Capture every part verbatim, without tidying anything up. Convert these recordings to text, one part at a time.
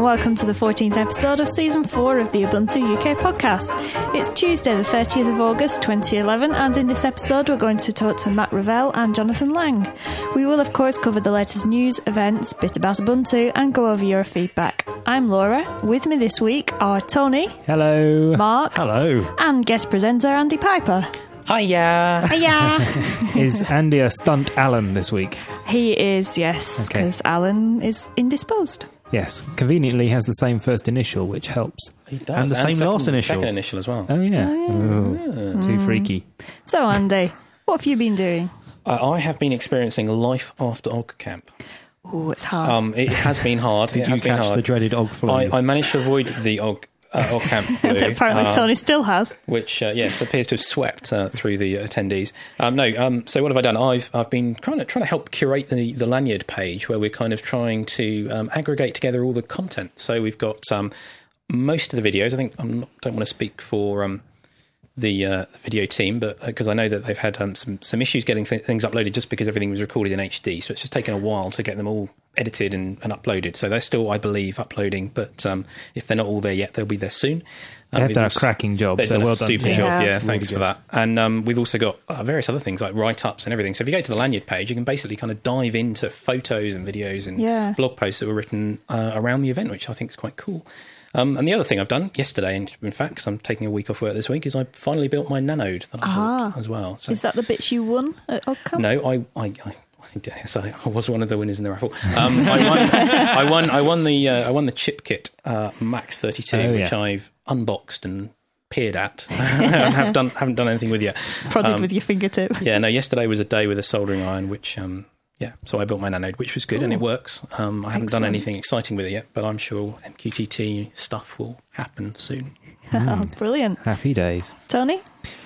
welcome to the fourteenth episode of Season four of the Ubuntu U K podcast. It's Tuesday the thirtieth of August twenty eleven, and in this episode we're going to talk to Matt Revell and Jonathan Lang. We will of course cover the latest news, events, bit about Ubuntu, and go over your feedback. I'm Laura. With me this week are Tony. Hello. Mark. Hello. And guest presenter Andy Piper. Hiya. Hiya. Is Andy a stunt Alan this week? He is, yes, because okay. Alan is indisposed. Yes, conveniently has the same first initial, which helps. He does. And the and same second, last initial. Second initial as well. Oh, yeah. Oh, yeah. Oh, yeah. Too mm. freaky. So, Andy, what have you been doing? Uh, I have been experiencing life after O G Camp. Oh, it's hard. Um, it has been hard. Did it you has been catch hard. the dreaded O G flu? I, I managed to avoid the O G, uh, O G Camp flu. Apparently uh, Tony still has. Which, uh, yes, appears to have swept uh, through the attendees. Um, no, um, so what have I done? I've I've been trying to, trying to help curate the, the Lanyard page, where we're kind of trying to um, aggregate together all the content. So we've got um, most of the videos. I think I don't want to speak for um, the, uh, the video team, but because uh, I know that they've had um, some, some issues getting th- things uploaded just because everything was recorded in H D. So it's just taken a while to get them all edited and, and uploaded. So they're still, I believe, uploading. But um, if they're not all there yet, they'll be there soon. Um, they've done a cracking job, they've so done well a done. super team. job, yeah. yeah, Really thanks good. for that. And um, we've also got uh, various other things like write-ups and everything. So if you go to the Lanyard page, you can basically kind of dive into photos and videos and yeah. blog posts that were written uh, around the event, which I think is quite cool. Um, and the other thing I've done yesterday, in, in fact, because I'm taking a week off work this week, is I finally built my Nanode that I ah. bought as well. So, is that the bits you won at O G Camp? no, I... I, I Yes, I, I was one of the winners in the raffle. Um, I won. I won. I won the. Uh, I won the chip kit uh, Max thirty-two, oh, which yeah. I've unboxed and peered at. and have done. Haven't done anything with yet. Prodded um, with your fingertip. Yeah. No. Yesterday was a day with a soldering iron, which. Um, yeah. So I built my Nanode, which was good, Ooh. and it works. Um, I haven't Excellent. done anything exciting with it yet, but I'm sure M Q T T stuff will happen soon. Oh, brilliant. Happy days. Tony?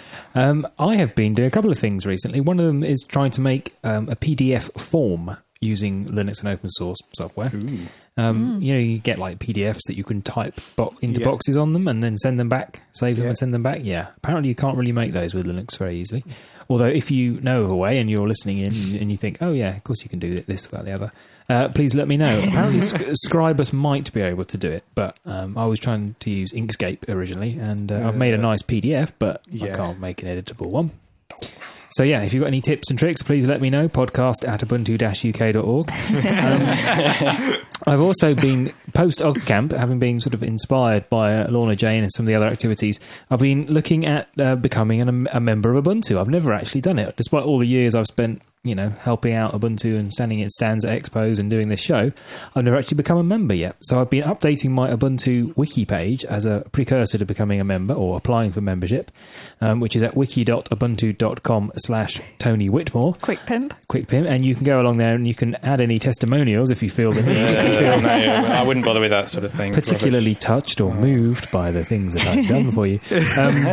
Um, I have been doing a couple of things recently. One of them is trying to make um, a P D F form using Linux and open source software. Um, Mm. You know, you get like P D Fs that you can type bo- into Yeah. boxes on them and then send them back, save them Yeah. and send them back. Yeah, apparently you can't really make those with Linux very easily. Although if you know of a way and you're listening in and you think, oh yeah, of course you can do this, that, the other, uh, please let me know. Apparently Sc- Scribus might be able to do it, but um, I was trying to use Inkscape originally, and uh, I've made a nice P D F, but I Yeah. can't make an editable one. So yeah, if you've got any tips and tricks, please let me know. Podcast at ubuntu dash u k dot org. Um, I've also been, post-O G Camp, having been sort of inspired by uh, Lorna Jane and some of the other activities, I've been looking at uh, becoming an, a member of Ubuntu. I've never actually done it. Despite all the years I've spent, you know, helping out Ubuntu and standing at stands at expos and doing this show, I've never actually become a member yet. So I've been updating my Ubuntu wiki page as a precursor to becoming a member or applying for membership, um, which is at wiki dot ubuntu dot com slash Tony Whitmore. Quick pimp. Quick pimp. And you can go along there and you can add any testimonials if you feel the need. Uh, no, I wouldn't bother with that sort of thing. Particularly Rubbish. touched or moved by the things that I've done for you. Um,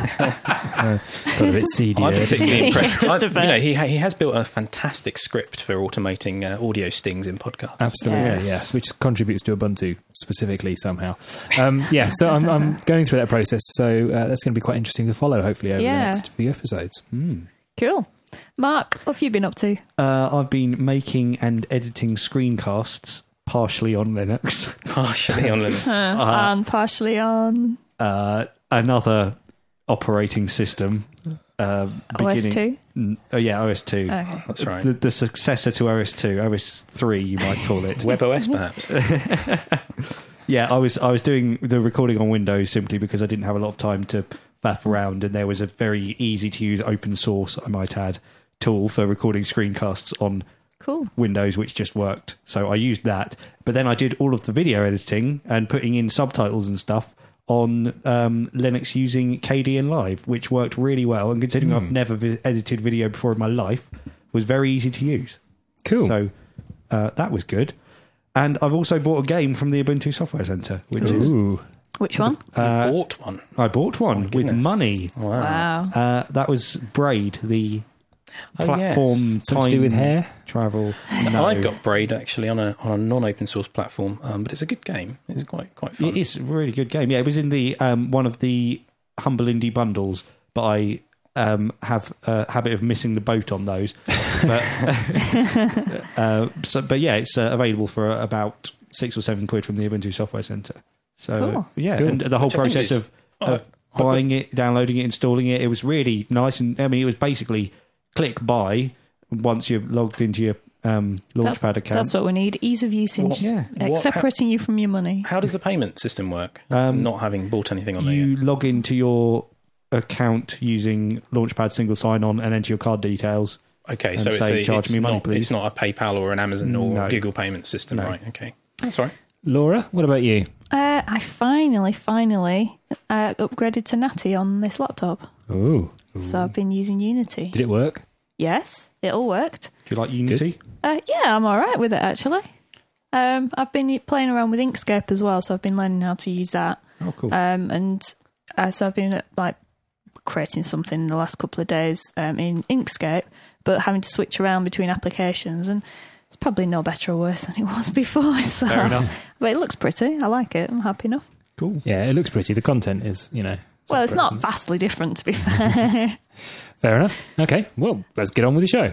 uh, got a bit seedy. I'm there. particularly impressed. Just I, a you bit. know, he ha- he has built a fantastic script for automating uh, audio stings in podcasts. Absolutely, Yes. yes. Which contributes to Ubuntu specifically somehow. Um, yeah, so I'm, I'm going through that process, so uh, that's going to be quite interesting to follow, hopefully, over Yeah. the next few episodes. Mm. Cool. Mark, what have you been up to? Uh, I've been making and editing screencasts partially on Linux. Partially on Linux. Uh, and partially on Uh, another operating system. Uh, O S beginning- two? N- oh, yeah, O S two. Okay. That's right. The, the successor to O S two, O S three, you might call it. WebOS, perhaps. Yeah, I was I was doing the recording on Windows simply because I didn't have a lot of time to faff around, and there was a very easy to use open source, I might add, tool for recording screencasts on Cool. Windows, which just worked. So I used that, but then I did all of the video editing and putting in subtitles and stuff on um, Linux using K D N Live, which worked really well. And considering Mm. I've never vi- edited video before in my life, was very easy to use. Cool. So uh, that was good. And I've also bought a game from the Ubuntu Software Centre, which is Ooh. Which one? You uh, bought one. I bought one Oh, with goodness. money. Wow. Wow. Uh, that was Braid, the Oh, platform yes. Something to time do with hair? travel. No. I've got Braid actually on a on a non-open source platform, um, but it's a good game. It's quite quite fun. It is a really good game. Yeah, it was in the um, one of the Humble Indie bundles, but I um, have a habit of missing the boat on those. But uh, so, but yeah, it's uh, available for about six or seven quid from the Ubuntu Software Centre. So Cool. yeah, Cool. and the whole Which I think process is- of, oh, of buying it, downloading it, installing it, it was really nice. And I mean, it was basically click buy once you're logged into your um, That's, Launchpad account. that's what we need. Ease of usage. What- Yeah. Like what- separating you from your money. How does the payment system work? Um, Not having bought anything on there you yet. log into your account using Launchpad single sign-on and enter your card details. Okay, and so it's, say, a, charge it's, me money, not, please. it's not a PayPal or an Amazon or No. Google payment system, No. right? Okay, that's all right. Laura, what about you? Uh, I finally, finally uh, upgraded to Natty on this laptop. Ooh. So I've been using Unity. Did it work? Yes, it all worked. Do you like Unity? Uh, yeah, I'm all right with it, actually. Um, I've been playing around with Inkscape as well, so I've been learning how to use that. Oh, cool. Um, and uh, so I've been like creating something in the last couple of days um, in Inkscape, but having to switch around between applications, and it's probably no better or worse than it was before. So. Fair enough. But it looks pretty. I like it. I'm happy enough. Cool. Yeah, it looks pretty. The content is, you know. Well, it's not separate. vastly different, to be fair. Fair enough. Okay, well, let's get on with the show.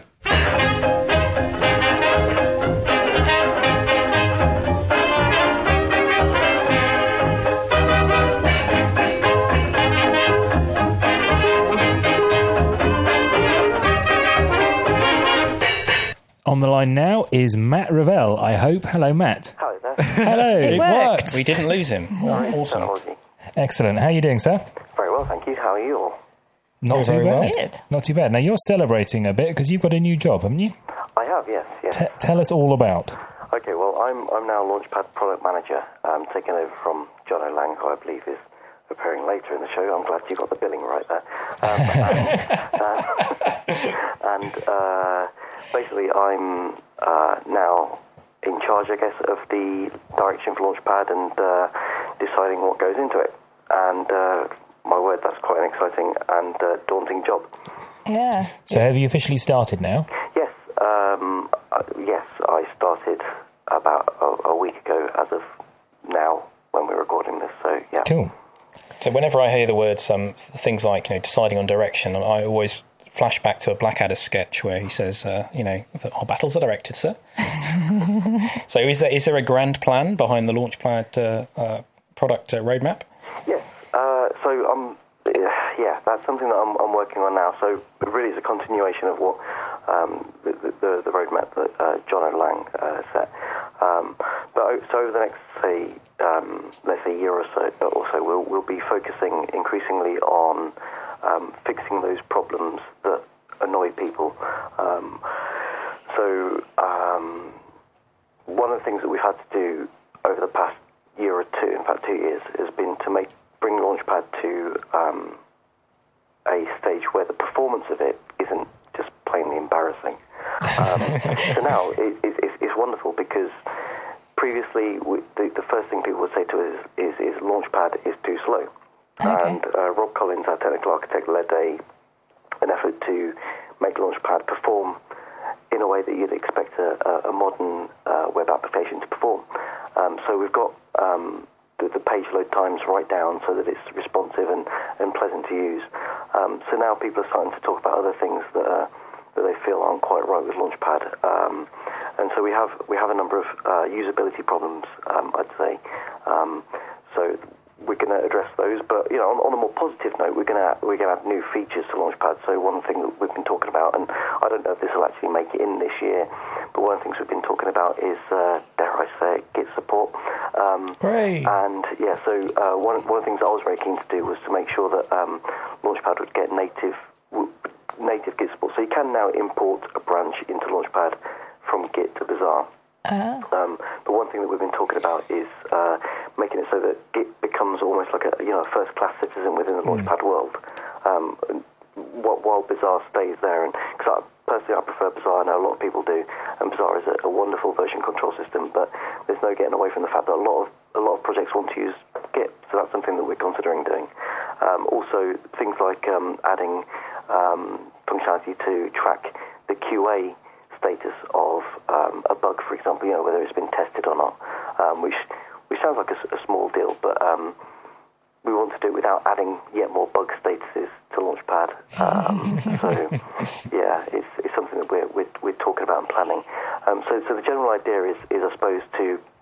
On the line now is Matt Revell, I hope. Hello, Matt. Hello there. Hello. It worked. We didn't lose him. Awesome. Technology. Excellent. How are you doing, sir? Very well, thank you. How are you all? Not too very bad. well. Good. Not too bad. Now, you're celebrating a bit because you've got a new job, haven't you? I have, yes, yes. T- tell us all about. Okay, well, I'm I'm now Launchpad product manager, um, taking over from John O'Lang, who I believe is appearing later in the show. I'm glad you got the billing right there. Um, and uh, and uh, basically, I'm uh, now in charge, I guess, of the direction for Launchpad and uh, deciding what goes into it. And uh, my word, that's quite an exciting and uh, daunting job. Yeah. So, have you officially started now? Yes, um, uh, yes, I started about a, a week ago as of now when we're recording this, so yeah. Cool. So whenever I hear the words, um, things like, you know, deciding on direction, I always flash back to a Blackadder sketch where he says, uh, you know, that our battles are directed, sir. So is there is there a grand plan behind the Launchpad uh, uh, product uh, roadmap? Yes, uh, so um, yeah, that's something that I'm, I'm working on now. So it really is a continuation of what um, the, the, the roadmap that uh, John O'Lang uh, set. Um, but o- so over the next, say, um, let's say, year or so, or so, we'll we'll be focusing increasingly on um, fixing those problems that annoy people. Um, so um, one of the things that we've had to do over the past year or two, in fact, two years, has been to make bring Launchpad to um, a stage where the performance of it isn't just plainly embarrassing. Um, so now it, it, it's, it's wonderful because previously we, the, the first thing people would say to us is, is, is Launchpad is too slow. Okay. And uh, Rob Collins, our technical architect, led a an effort to make Launchpad perform in a way that you'd expect a, a modern uh, web application to perform. Um, so we've got um, the, the page load times right down so that it's responsive and, and pleasant to use. Um, so now people are starting to talk about other things that are, that they feel aren't quite right with Launchpad. Um, and so we have we have a number of uh, usability problems, um, I'd say. Um, so we're going to address those, but you know, on, on a more positive note, we're going to we're going to add new features to Launchpad. So one thing that we've been talking about, and I don't know if this will actually make it in this year, but one of the things we've been talking about is, uh, dare I say it, Git support. Um, Great. And yeah, so uh, one one of the things I was very keen to do was to make sure that um, Launchpad would get native w- native Git support. So you can now import a branch into Launchpad from Git to Bazaar. Uh, Um, but one thing that we've been talking about is uh, making it so that Git becomes almost like a you know a first-class citizen within the Launchpad world, um, while, while Bazaar stays there. And because personally, I prefer Bazaar. I know a lot of people do, and Bazaar is a, a wonderful version control system. But there's no getting away from the fact that a lot of a lot of projects want to use Git, so that's something that we're considering doing. Um, also, things like um, adding um, functionality to track the Q A status of um, a bug, for example, you know, whether it's been tested or not, um, which which sounds like a, a small deal, but um, we want to do it without adding yet more bug statuses to Launchpad. Um, so, yeah, it's, it's something that we're, we're we're talking about and planning. Um, so, so the general idea is, is I suppose, to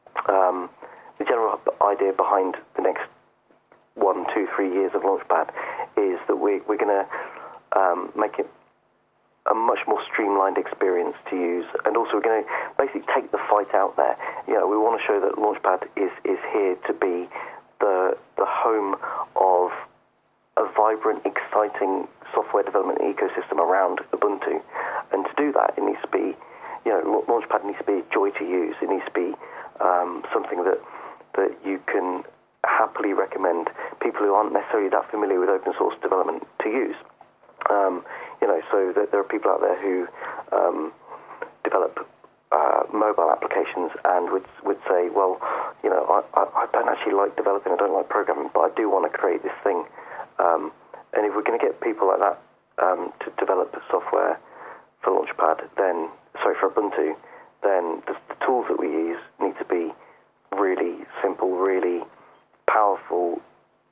um, the general idea behind the next one, two, three years of Launchpad is that we, we're going to um, make it a much more streamlined experience to use, and also we're going to basically take the fight out there. You know, we want to show that Launchpad is, is here to be the the home of a vibrant, exciting software development ecosystem around Ubuntu, and to do that, it needs to be, you know, Launchpad needs to be a joy to use. It needs to be um, something that that you can happily recommend people who aren't necessarily that familiar with open source development to use. Um, you know, so that there are people out there who um, develop uh, mobile applications and would would say, well, you know, I, I, I don't actually like developing, I don't like programming, but I do want to create this thing. Um, and if we're going to get people like that um, to develop software for Launchpad, then, sorry, for Ubuntu, then the, the tools that we use need to be really simple, really powerful,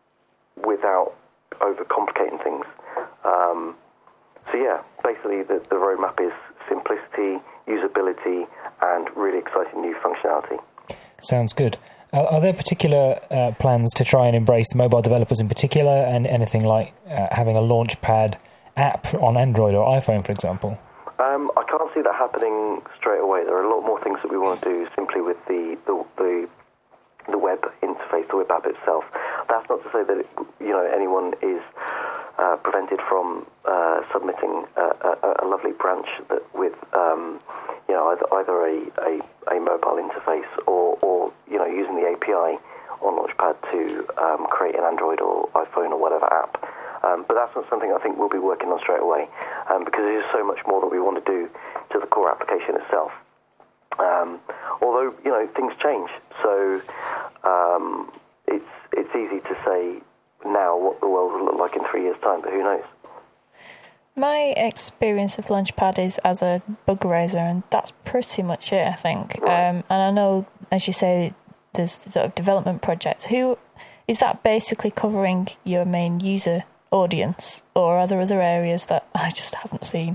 without overcomplicating things. Um, so yeah, basically the, the roadmap is simplicity, usability, and really exciting new functionality. Sounds good. Uh, are there particular uh, plans to try and embrace mobile developers in particular, and anything like uh, having a Launchpad app on Android or iPhone, for example? Um, I can't see that happening straight away. There are a lot more things that we want to do simply with the the, the the web interface, the web app itself. That's not to say that it, you know anyone is uh, prevented from uh, submitting a, a, a lovely branch that with um, you know either, either a, a, a mobile interface or, or you know using the A P I on Launchpad to um, create an Android or iPhone or whatever app. Um, but that's not something I think we'll be working on straight away um, because there's so much more that we want to do to the core application itself. Um, although, you know, things change, so um, it's it's easy to say now what the world will look like in three years' time, but who knows? My experience of Launchpad is as a bug raiser, and that's pretty much it, I think. Right. Um, and I know, as you say, there's sort of development projects. Who is that basically covering your main user audience, or are there other areas that I just haven't seen?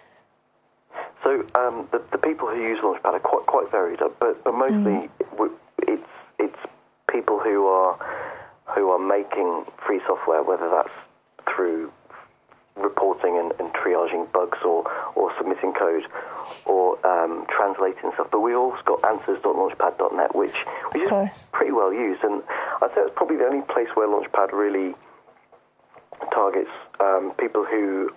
So um, the, the people who use Launchpad are quite quite varied, but but mostly mm. it's it's people who are who are making free software, whether that's through reporting and, and triaging bugs, or, or submitting code, or um, translating stuff. But we also got answers dot launchpad dot net, which which is pretty well used, and I'd say it's probably the only place where Launchpad really targets um, people who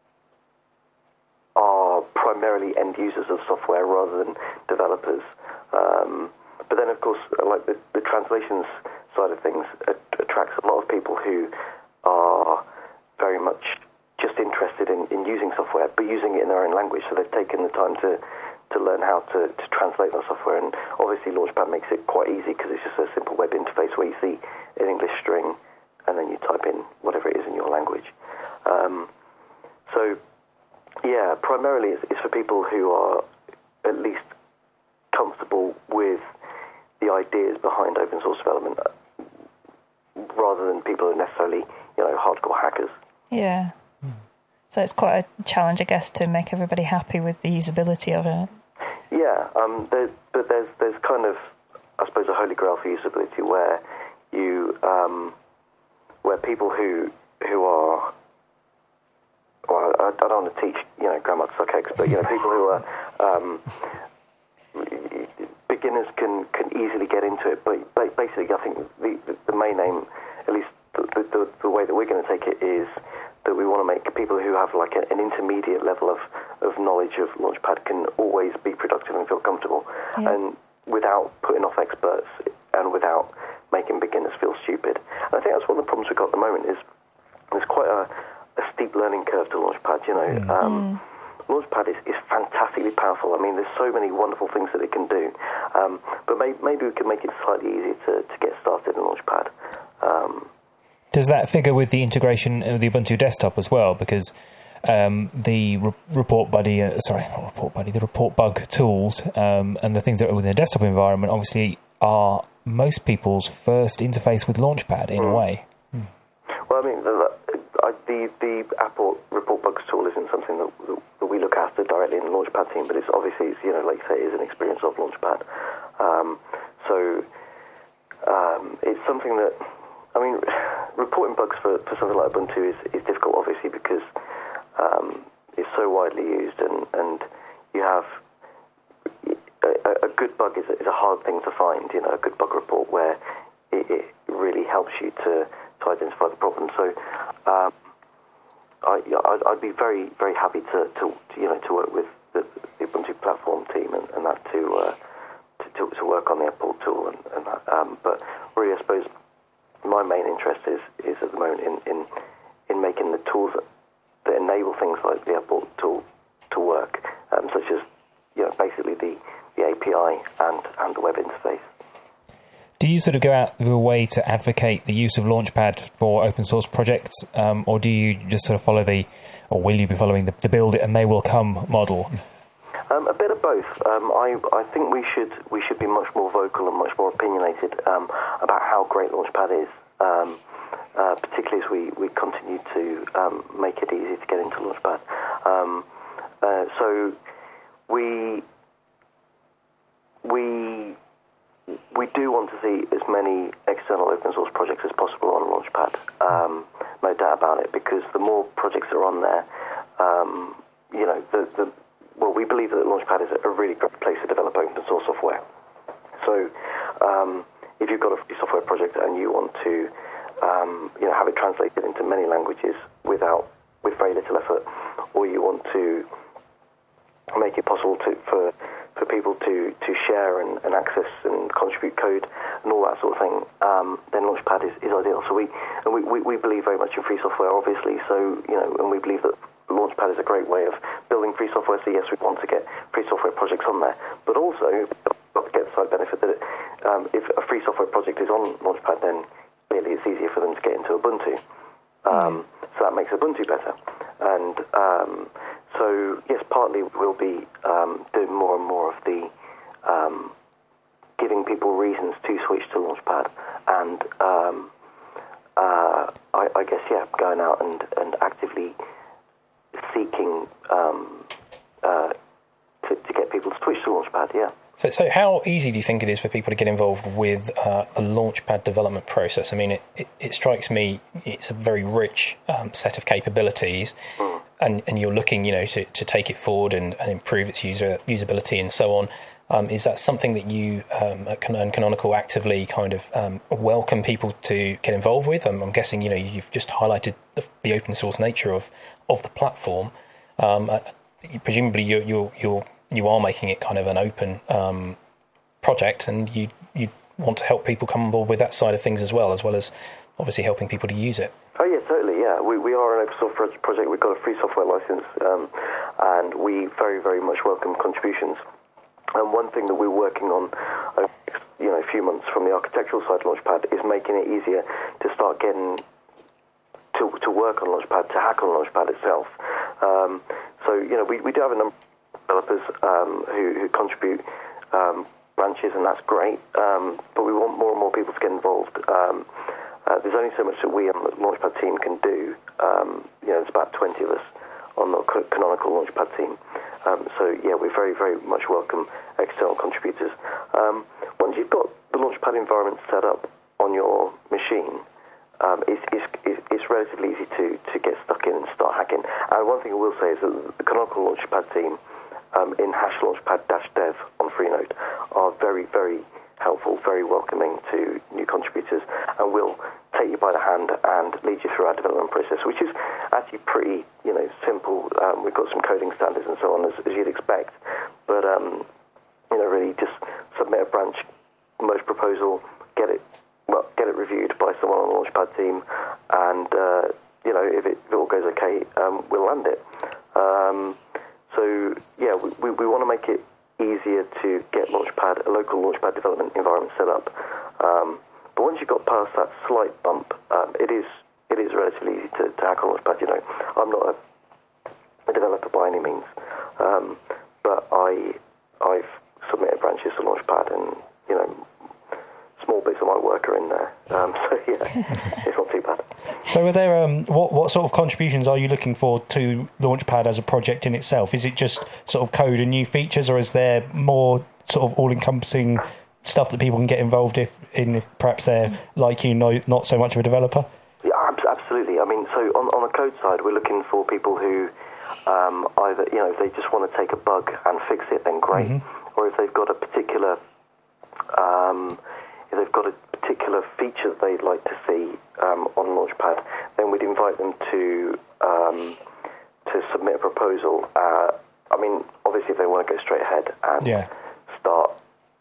are primarily end users of software rather than developers. Um, but then, of course, like the, the translations side of things attracts a lot of people who are very much just interested in, in using software, but using it in their own language. So they've taken the time to, to learn how to, to translate that software. And obviously, Launchpad makes it quite easy because it's just a simple web interface where you see an English string and then you type in whatever it is in your language. Um, so, yeah, primarily it's, it's for people who are at least comfortable with the ideas behind open source development, rather than people who are necessarily, you know, hardcore hackers. Yeah. Hmm. So it's quite a challenge, I guess, to make everybody happy with the usability of it. Yeah, um, there, but there's there's kind of, I suppose, a holy grail for usability where you um, where people who who are, well, I, I don't want to teach, you know, grammar to suck eggs, but you know, people who are um, beginners can, can easily get into it. But basically, I think the the, the main aim, at least the, the the way that we're going to take it, is that we want to make people who have like a, an intermediate level of, of knowledge of Launchpad can always be productive and feel comfortable, yeah. and without putting off experts and without making beginners feel stupid. And I think that's one of the problems we've got at the moment is there's quite a, a steep learning curve to Launchpad. You know, mm. Um, mm. Launchpad is, is fantastically powerful. I mean, there's so many wonderful things that it can do, um, but may, maybe we can make it slightly easier to, to get started in Launchpad. Um, Does that figure with the integration of the Ubuntu desktop as well? Because um, the re- Report Buddy, uh, sorry, not Report Buddy, the Report Bug tools um, and the things that are within the desktop environment obviously are most people's first interface with Launchpad in mm. a way. Mm. Well, I mean, the, the, the Apple Report Bugs tool isn't something that, that we look after directly in the Launchpad team, but it's obviously, it's, you know, like you say, it is an experience of Launchpad. Um, so um, it's something that, I mean, reporting bugs for, for something like Ubuntu is, is difficult, obviously, because um, it's so widely used, and, and you have a, a good bug is a, is a hard thing to find. You know, a good bug report where it, it really helps you to, to identify the problem. So um, I, I'd, I'd be very, very happy to, to, to you know to work with the, the Ubuntu platform team and, and that to, uh, to, to to work on the import tool and, and that. Um, but really, I suppose my main interest is, is at the moment in, in in making the tools that, that enable things like the import tool to work, um, such as you know basically the, the A P I and, and the web interface. Do you sort of go out of your way to advocate the use of Launchpad for open source projects, um, or do you just sort of follow the, or will you be following the, the build it and they will come model? Um, a bit of both. Um, I, I think we should we should be much more vocal and much more opinionated um, about how great Launchpad is, um, uh, particularly as we, we continue to um, make it easy to get into Launchpad. Um, uh, so we we. We do want to see as many external open source projects as possible on Launchpad, um, no doubt about it, because the more projects that are on there, um, you know, the, the well, we believe that Launchpad is a really great place to develop open source software. So um, if you've got a free software project and you want to, um, you know, have it translated into many languages without, with very little effort, or you want to make it possible to, for for people to, to share and, and access and contribute code and all that sort of thing, um, then Launchpad is, is ideal. So we and we, we, we believe very much in free software, obviously. So you know, and we believe that Launchpad is a great way of building free software. So yes, we want to get free software projects on there, but also we've got to get the side benefit that it, um, if a free software project is on Launchpad, then clearly it's easier for them to get into Ubuntu. Um, so that makes Ubuntu better. And um, so, yes, partly we'll be um, doing more and more of the um, giving people reasons to switch to Launchpad, and um, uh, I, I guess, yeah, going out and, and actively seeking um, uh, to, to get people to switch to Launchpad, yeah. So, so how easy do you think it is for people to get involved with uh, the Launchpad development process? I mean, it, it, it strikes me it's a very rich um, set of capabilities, mm. and, and you're looking, you know, to, to take it forward and, and improve its user usability and so on. Um, is that something that you um, at Canonical actively kind of um, welcome people to get involved with? I'm, I'm guessing, you know, you've just highlighted the, the open source nature of, of the platform. Um, uh, presumably, you're you're you're you are making it kind of an open um, project, and you you want to help people come on board with that side of things as well, as well as obviously helping people to use it. Oh yeah, totally. Yeah, we we are an open source project. We've got a free software license, um, and we very very much welcome contributions. And one thing that we're working on, uh, you know, a few months from the architectural side of Launchpad is making it easier to start getting to to work on Launchpad, to hack on Launchpad itself. Um, so you know, we we do have a number developers um, who, who contribute um, branches, and that's great. Um, but we want more and more people to get involved. Um, uh, there's only so much that we on the Launchpad team can do. Um, you know, there's about twenty of us on the Canonical Launchpad team. Um, so yeah, we very, very much welcome external contributors. Um, once you've got the Launchpad environment set up on your machine, um, it's, it's, it's relatively easy to, to get stuck in and start hacking. And one thing I will say is that the Canonical Launchpad team Um, in hash launchpad-dev on Freenode are very, very helpful, very welcoming to new contributors, and will take you by the hand and lead you through our development process, which is actually pretty, you know, simple. Um, we've got some coding standards and so on, as, as you'd expect, but um, you know, really just submit a branch, merge proposal, get it, well, get it reviewed by someone on the Launchpad team, and uh, you know, if it, if it all goes okay, um, we'll land it. Um, So, yeah, we, we, we want to make it easier to get Launchpad, a local Launchpad development environment set up. Um, but once you've got past that slight bump, um, it is it is relatively easy to, to hack on Launchpad. You know, I'm not a, a developer by any means, um, but I, I've submitted branches to Launchpad, and, you know, small bits of my work are in there. Um, so, yeah, it's not too bad. So are there, um, what, what sort of contributions are you looking for to Launchpad as a project in itself? Is it just sort of code and new features, or is there more sort of all-encompassing stuff that people can get involved if, in if perhaps they're, like you, know, not so much of a developer? Yeah, absolutely. I mean, so on, on the code side, we're looking for people who um, either, you know, if they just want to take a bug and fix it, then great. Mm-hmm. Or if they've got a particular, um, if they've got a particular feature that they'd like to see um, on Launchpad, then we'd invite them to um, to submit a proposal. Uh, I mean, obviously, if they want to go straight ahead and yeah. start,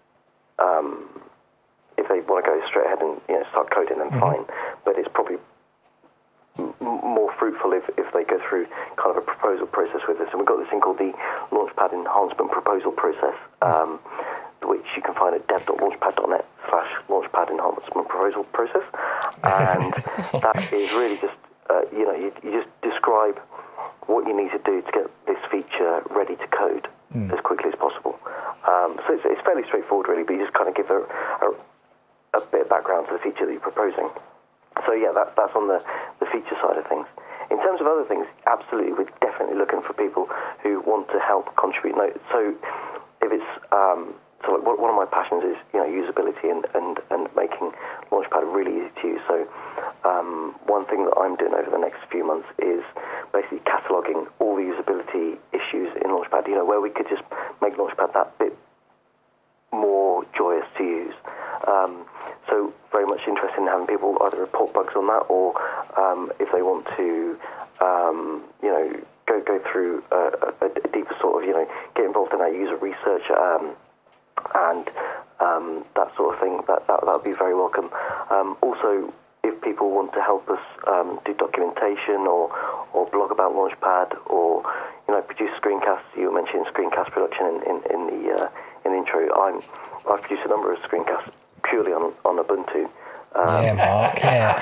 um, if they want to go straight ahead and you know start coding, then mm-hmm. fine. But it's probably m- more fruitful if, if they go through kind of a proposal process with us. And we've got this thing called the Launchpad Enhancement Proposal Process, um, which you can find at dev.launchpad.net slash Launchpad Enhancement Proposal Process. And that is really just, uh, you know, you, you just describe what you need to do to get this feature ready to code mm. as quickly as possible. Um, so it's, it's fairly straightforward, really, but you just kind of give a, a, a bit of background to the feature that you're proposing. So, yeah, that, that's on the, the feature side of things. In terms of other things, absolutely, we're definitely looking for people who want to help contribute. So if it's... Um, So like, one of my passions is, you know, usability and, and, and making Launchpad really easy to use. So um, one thing that I'm doing over the next few months is basically cataloguing all the usability issues in Launchpad, you know, where we could just make Launchpad that bit more joyous to use. Um, so very much interested in having people either report bugs on that or um, if they want to, um, you know, go, go through a, a, a deeper sort of, you know, get involved in our user research um and um, that sort of thing, that that would be very welcome. Um, also, if people want to help us um, do documentation or, or blog about Launchpad or, you know, produce screencasts, you were mentioning screencast production in, in, in the uh, in the intro. I'm, I've produced a number of screencasts purely on, on Ubuntu. Um, yeah, Mark, yeah.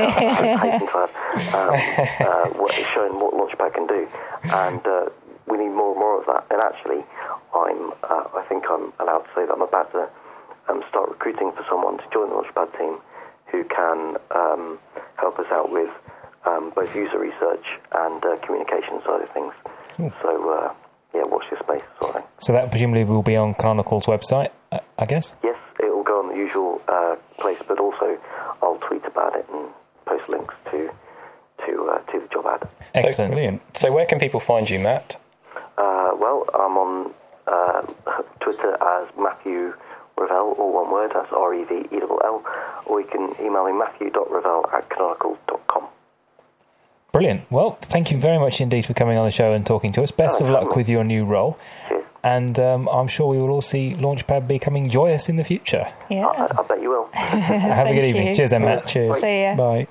um, uh, what, showing what Launchpad can do. And uh, we need more and more of that. And actually, I'm, uh, I think I'm allowed to say that I'm about to um, start recruiting for someone to join the Launchpad team who can um, help us out with um, both user research and uh, communication side of things. Hmm. So, uh, yeah, watch this space sort of thing. So that presumably will be on Canonical's website, I guess? Yes, it will go on the usual uh, place, but also I'll tweet about it and post links to to uh, to the job ad. Excellent. So, brilliant. So where can people find you, Matt? Uh, well, I'm on uh, Twitter as Matthew Revell, all one word, that's R E V E L L, or you can email me matthew.revell at canonical dot com. Brilliant. Well, thank you very much indeed for coming on the show and talking to us. Best oh, of luck with your new role. Cheers. And um, I'm sure we will all see Launchpad becoming joyous in the future. Yeah. I, I bet you will. Have a good evening. you. Cheers then, Matt. Cheers. See ya. Bye.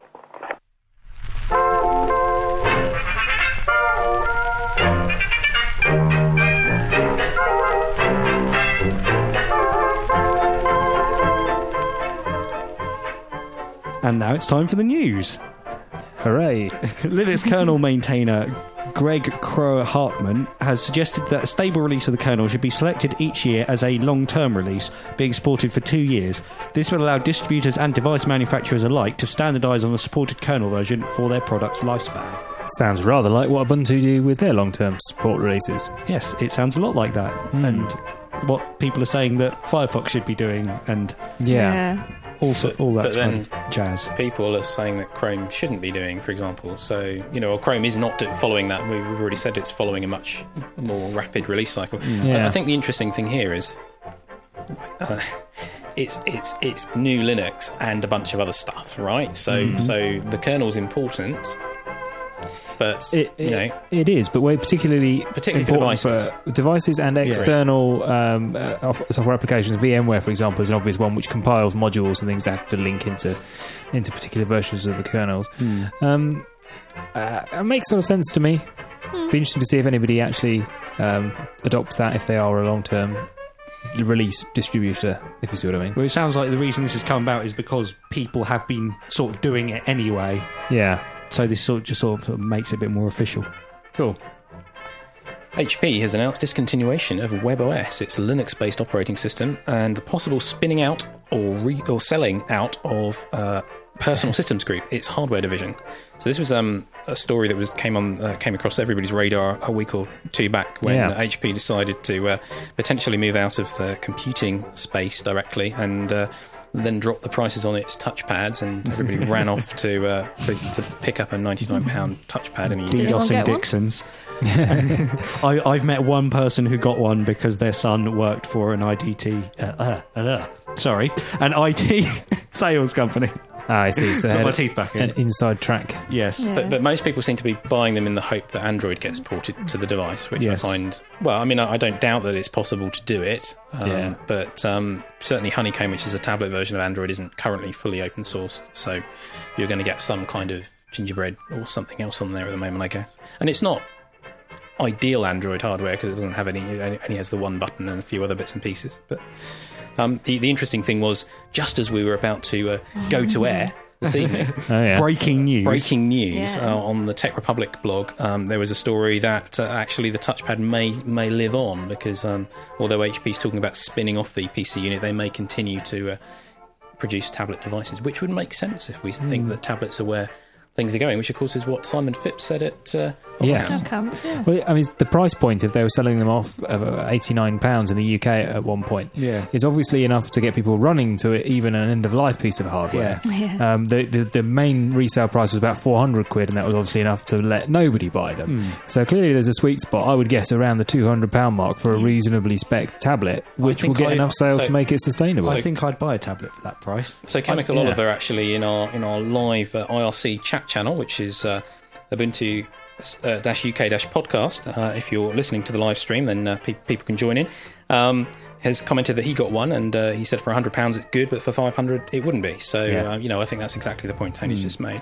And now it's time for the news. Hooray. Linux kernel maintainer Greg Crow-Hartman has suggested that a stable release of the kernel should be selected each year as a long-term release, being supported for two years. This will allow distributors and device manufacturers alike to standardise on a supported kernel version for their product's lifespan. Sounds rather like what Ubuntu do with their long-term support releases. Yes, it sounds a lot like that. Mm. And what people are saying that Firefox should be doing, and yeah. yeah. Also, all that but kind then of jazz. People are saying that Chrome shouldn't be doing, for example. So, you know, or Chrome is not following that. We've already said it's following a much more rapid release cycle. Yeah. I think the interesting thing here is uh, it's it's it's new Linux and a bunch of other stuff, right? So, mm-hmm. so the kernel's important. But it, you know, it, it is, but we're particularly, particularly important for devices. for devices and external yeah. um, uh, software applications. VMware, for example, is an obvious one which compiles modules and things that have to link into into particular versions of the kernels. Mm. Um, uh, it makes sort of sense to me. Mm. Be interesting to see if anybody actually um, adopts that if they are a long-term release distributor, if you see what I mean. Well, it sounds like the reason this has come about is because people have been sort of doing it anyway. Yeah. So this sort of just sort of makes it a bit more official. Cool. H P has announced discontinuation of WebOS, its Linux-based operating system, and the possible spinning out or re- or selling out of uh, Personal Systems Group, its hardware division. So this was um, a story that was came on uh, came across everybody's radar a week or two back when Yeah. H P decided to uh, potentially move out of the computing space directly and uh, then drop the prices on its touchpads, and everybody ran off to, uh, to to pick up a ninety-nine pound touchpad in a Did anyone DDoSing get one? Dixons. I, I've met one person who got one because their son worked for an I D T, uh, uh, uh, sorry, an I T sales company. Ah, I see. So Got had my teeth back in. an inside track. Yes. Yeah. But, but most people seem to be buying them in the hope that Android gets ported to the device, which Yes. I find... Well, I mean, I, I don't doubt that it's possible to do it. Um, Yeah. But um, certainly Honeycomb, which is a tablet version of Android, isn't currently fully open sourced. So you're going to get some kind of gingerbread or something else on there at the moment, I guess. And it's not ideal Android hardware because it doesn't have any... It only has the one button and a few other bits and pieces. But um, the, the interesting thing was, just as we were about to uh, go to air this evening... Oh, yeah. Breaking news. Breaking news Yeah. uh, on the Tech Republic blog. Um, there was a story that uh, actually the touchpad may may live on because um, although H P's talking about spinning off the P C unit, they may continue to uh, produce tablet devices, which would make sense if we think that tablets are where things are going, which of course is what Simon Phipps said at uh, Yes. Okay, yeah. Well, I mean, the price point, if they were selling them off at eighty-nine pounds in the U K at one point, Yeah. is obviously enough to get people running to it, even an end-of-life piece of hardware. Yeah. Um, the, the the main resale price was about four hundred quid, and that was obviously enough to let nobody buy them. So clearly there's a sweet spot, I would guess, around the two hundred pound mark for a reasonably spec'd tablet, which will think get I- enough sales so- to make it sustainable. I think I'd buy a tablet for that price. So Chemical yeah. Oliver actually in our in our live uh, I R C chat channel, which is uh, Ubuntu uh, dash U K dash podcast. Uh, if you're listening to the live stream, then uh, pe- people can join in. Um, has commented that he got one, and uh, he said for one hundred pounds it's good, but for five hundred it wouldn't be. So Yeah. uh, you know, I think that's exactly the point Tony's just made.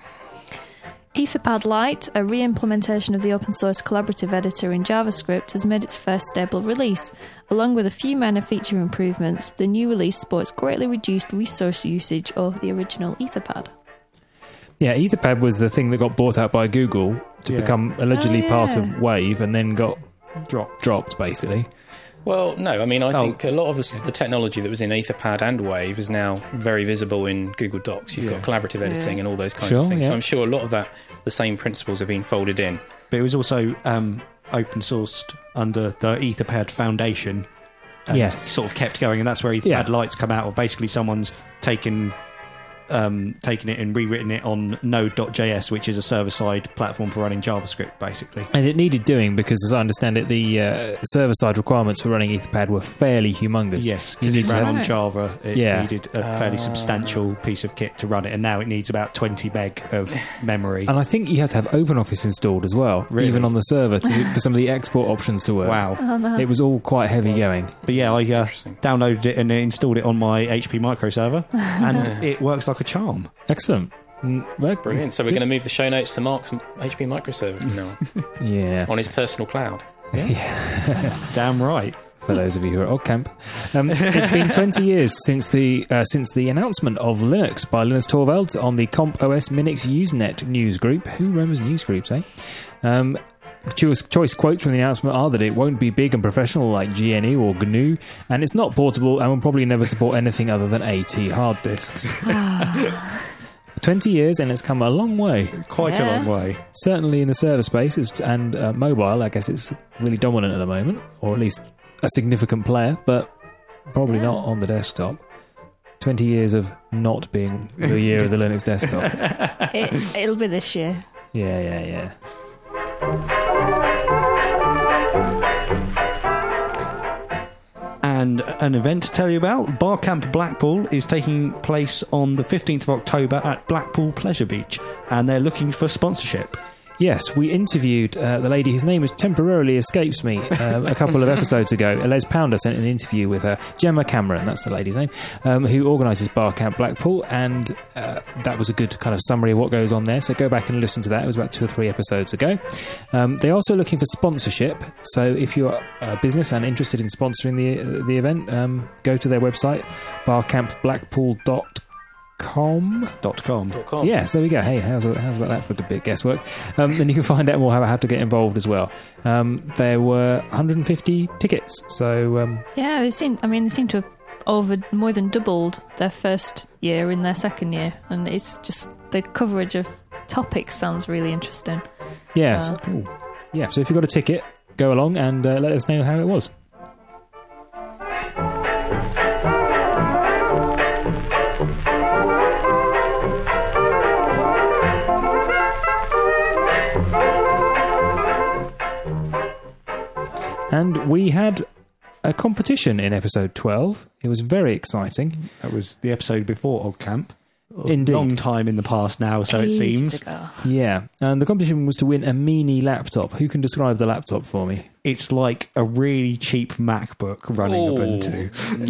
Etherpad Lite, a re-implementation of the open source collaborative editor in JavaScript, has made its first stable release. Along with a few minor feature improvements, the new release sports greatly reduced resource usage over the original Etherpad. Yeah, Etherpad was the thing that got bought out by Google to Yeah. become allegedly Oh, part yeah. of Wave, and then got Drop. dropped, basically. Well, no, I mean, I Oh. think a lot of the, s- the technology that was in Etherpad and Wave is now very visible in Google Docs. You've Yeah. got collaborative editing and all those kinds Sure, of things. yeah. So I'm sure a lot of that, the same principles have been folded in. But it was also um, open sourced under the Etherpad Foundation. And Yes. sort of kept going, and that's where Etherpad Yeah. Lite's come out of. Basically, someone's taken um, taken it and rewritten it on Node dot J S, which is a server-side platform for running JavaScript, basically. And it needed doing because, as I understand it, the uh, server-side requirements for running Etherpad were fairly humongous. Yes, You because it needed to ran have- on Java. It Yeah. needed a fairly substantial piece of kit to run it, and now it needs about twenty meg of memory. And I think you had to have OpenOffice installed as well, Really? even on the server, to, for some of the export options to work. Wow. Oh no. It was all quite heavy going. But yeah, I uh, downloaded it and installed it on my H P microserver, and it works like a charm. Excellent. Mm, well, Brilliant. So we're going to move the show notes to Mark's H P microserver now Yeah, on his personal cloud. Damn right. for those of you who are at OggCamp. Um, it's been twenty years since the uh, since the announcement of Linux by Linus Torvalds on the Comp O S Minix Usenet news group. Who remembers news groups, eh? Um, choice, choice quotes from the announcement are that it won't be big and professional like G N U or G N U, and it's not portable and will probably never support anything other than AT hard disks. twenty years and it's come a long way. Quite Yeah. a long way. Certainly in the server space it's, and uh, mobile, I guess it's really dominant at the moment, or at least a significant player, but probably not on the desktop. twenty years of not being the year of the Linux desktop. It, it'll be this year. Yeah, yeah, yeah. And an event to tell you about, Barcamp Blackpool is taking place on the fifteenth of October at Blackpool Pleasure Beach, and they're looking for sponsorship. Yes, we interviewed uh, the lady whose name has temporarily escapes me um, a couple of episodes ago. Les Pounder sent an interview with her. Gemma Cameron, that's the lady's name, um, who organises Barcamp Blackpool, and uh, that was a good kind of summary of what goes on there. So go back and listen to that. It was about two or three episodes ago. Um, they're also looking for sponsorship. So if you're a business and interested in sponsoring the the event, um, go to their website, barcamp blackpool dot com. Com. Dot com. Com. Yes, there we go. Hey, how's, how's about that for a good bit of guesswork? Um, then you can find out more how, how to get involved as well. Um, there were one hundred fifty tickets, so um, Yeah, they seem. I mean, they seem to have over more than doubled their first year in their second year, and it's just the coverage of topics sounds really interesting. Yes. Uh, Ooh. Yeah, so if you've got a ticket, go along and uh, let us know how it was. And we had a competition in episode twelve. It was very exciting. That was the episode before OggCamp. Indeed. Long time in the past now, so it ages seems. ago. Yeah, and the competition was to win a mini laptop. Who can describe the laptop for me? It's like a really cheap MacBook running Oh, Ubuntu.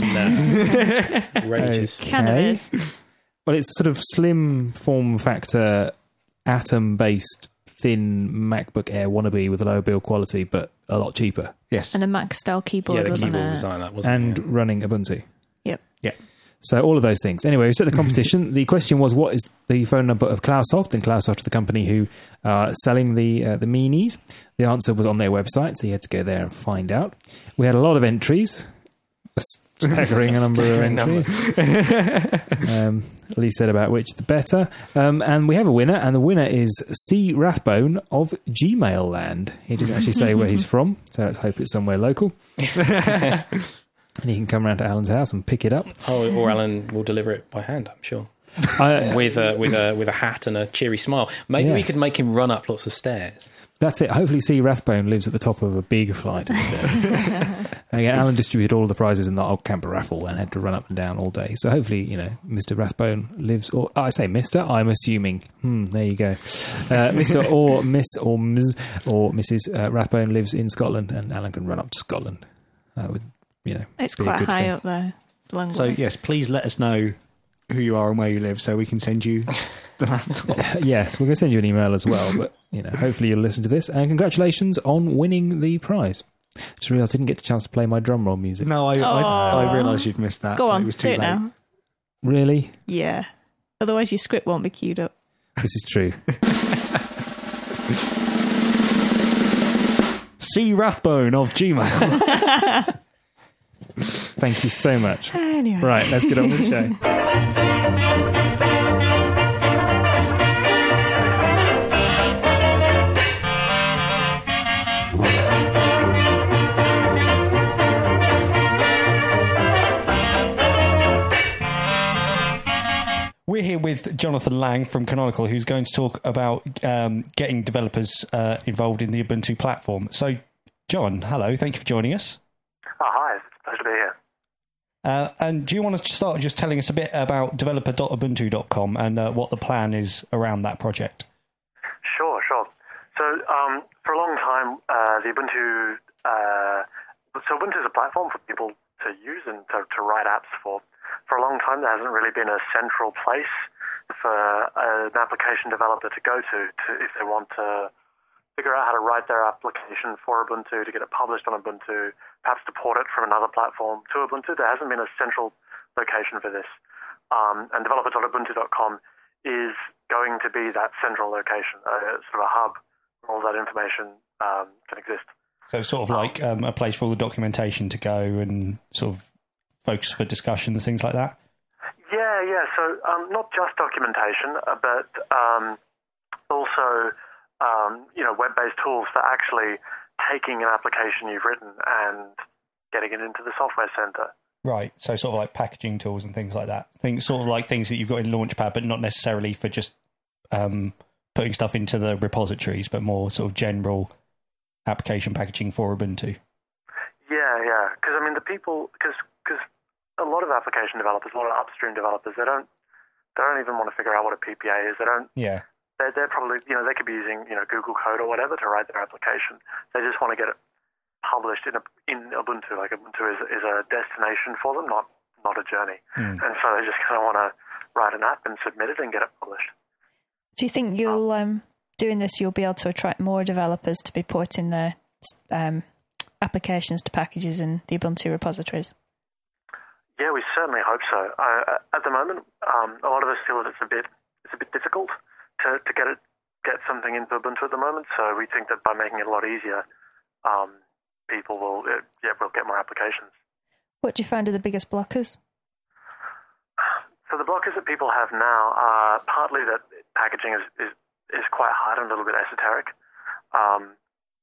No. Outrageous. Kind of Okay. is. Well, it's sort of slim form factor, atom-based, thin MacBook Air wannabe with a lower build quality, but a lot cheaper, Yes. And a Mac style keyboard, Yeah, the wasn't keyboard it? was like that, wasn't and it? running Ubuntu. Yep. Yeah. So all of those things. Anyway, we set the competition. The question was, what is the phone number of Cloudsoft? And Cloudsoft are the company who are selling the uh, the minis. The answer was on their website, so you had to go there and find out. We had a lot of entries, a staggering number of Staggering number. entries. um, Lee said about which the better. Um, and we have a winner, and the winner is C. Rathbone of Gmail Land. He didn't actually say where he's from, so let's hope it's somewhere local. And he can come round to Alan's house and pick it up. Oh, or Alan will deliver it by hand, I'm sure. I, With a, with a with a hat and a cheery smile. Maybe we Yes. could make him run up lots of stairs. That's it. Hopefully, C. Rathbone lives at the top of a big flight of stairs. Again, Alan distributed all the prizes in the old camper raffle and had to run up and down all day. So hopefully, you know, Mister Rathbone lives, or I say Mister, I'm assuming. Hmm, there you go. Uh, Mister or Miss or Miz or Missus Uh, Rathbone lives in Scotland, and Alan can run up to Scotland. That would, you know, It's be a quite good high thing. up there. It's a long So, way. yes, please let us know who you are and where you live so we can send you the laptop. Yes, we're going to send you an email as well, but you know, hopefully you'll listen to this. And congratulations on winning the prize. Just realised I didn't get the chance to play my drum roll music. No, I, I, Aw. I realised you'd missed that. Go but on, it was do too it late. now. Really? Yeah. Otherwise, your script won't be queued up. This is true. C. Rathbone of Gmail. Thank you so much. Anyway. Right, let's get on with the show. We're here with Jonathan Lang from Canonical, who's going to talk about um, getting developers uh, involved in the Ubuntu platform. So, John, hello. Thank you for joining us. Oh, hi. It's a pleasure to be here. Uh, and do you want to start just telling us a bit about developer dot ubuntu dot com and uh, what the plan is around that project? Sure, sure. So, um, for a long time, uh, the Ubuntu... Uh, so Ubuntu is a platform for people to use and to, to write apps for. For a long time, there hasn't really been a central place for an application developer to go to, to if they want to figure out how to write their application for Ubuntu, to get it published on Ubuntu, perhaps to port it from another platform to Ubuntu. There hasn't been a central location for this. Um, and developer dot ubuntu dot com is going to be that central location, uh, sort of a hub where all that information um, can exist. So, sort of like um, a place for all the documentation to go and sort of focus for discussions, things like that? Yeah, yeah. So um, not just documentation, uh, but um, also um, you know web-based tools for actually taking an application you've written and getting it into the software center. Right, so sort of like packaging tools and things like that. Things sort of like things that you've got in Launchpad, but not necessarily for just um, putting stuff into the repositories, but more sort of general application packaging for Ubuntu. Yeah, yeah. Because I mean, the people, because because a lot of application developers, a lot of upstream developers, they don't they don't even want to figure out what a P P A is. They don't. Yeah. They're, they're probably you know they could be using you know Google Code or whatever to write their application. They just want to get it published in a, in Ubuntu. Like Ubuntu is is a destination for them, not not a journey. Mm. And so they just kind of want to write an app and submit it and get it published. Do you think you'll, um, doing this, you'll be able to attract more developers to be porting their um, applications to packages in the Ubuntu repositories? Yeah, we certainly hope so. Uh, at the moment, um, a lot of us feel that it's a bit it's a bit difficult to, to get it get something into Ubuntu at the moment. So we think that by making it a lot easier, um, people will uh, yeah will get more applications. What do you find are the biggest blockers? So the blockers that people have now are partly that packaging is, is, is quite hard and a little bit esoteric. Um,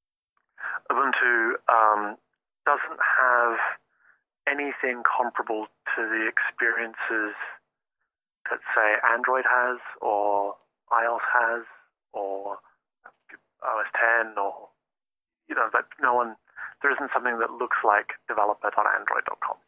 Ubuntu um, doesn't have anything comparable to the experiences that, say, Android has or iOS has or O S ten or, you know, that no one, there isn't something that looks like developer dot android dot com.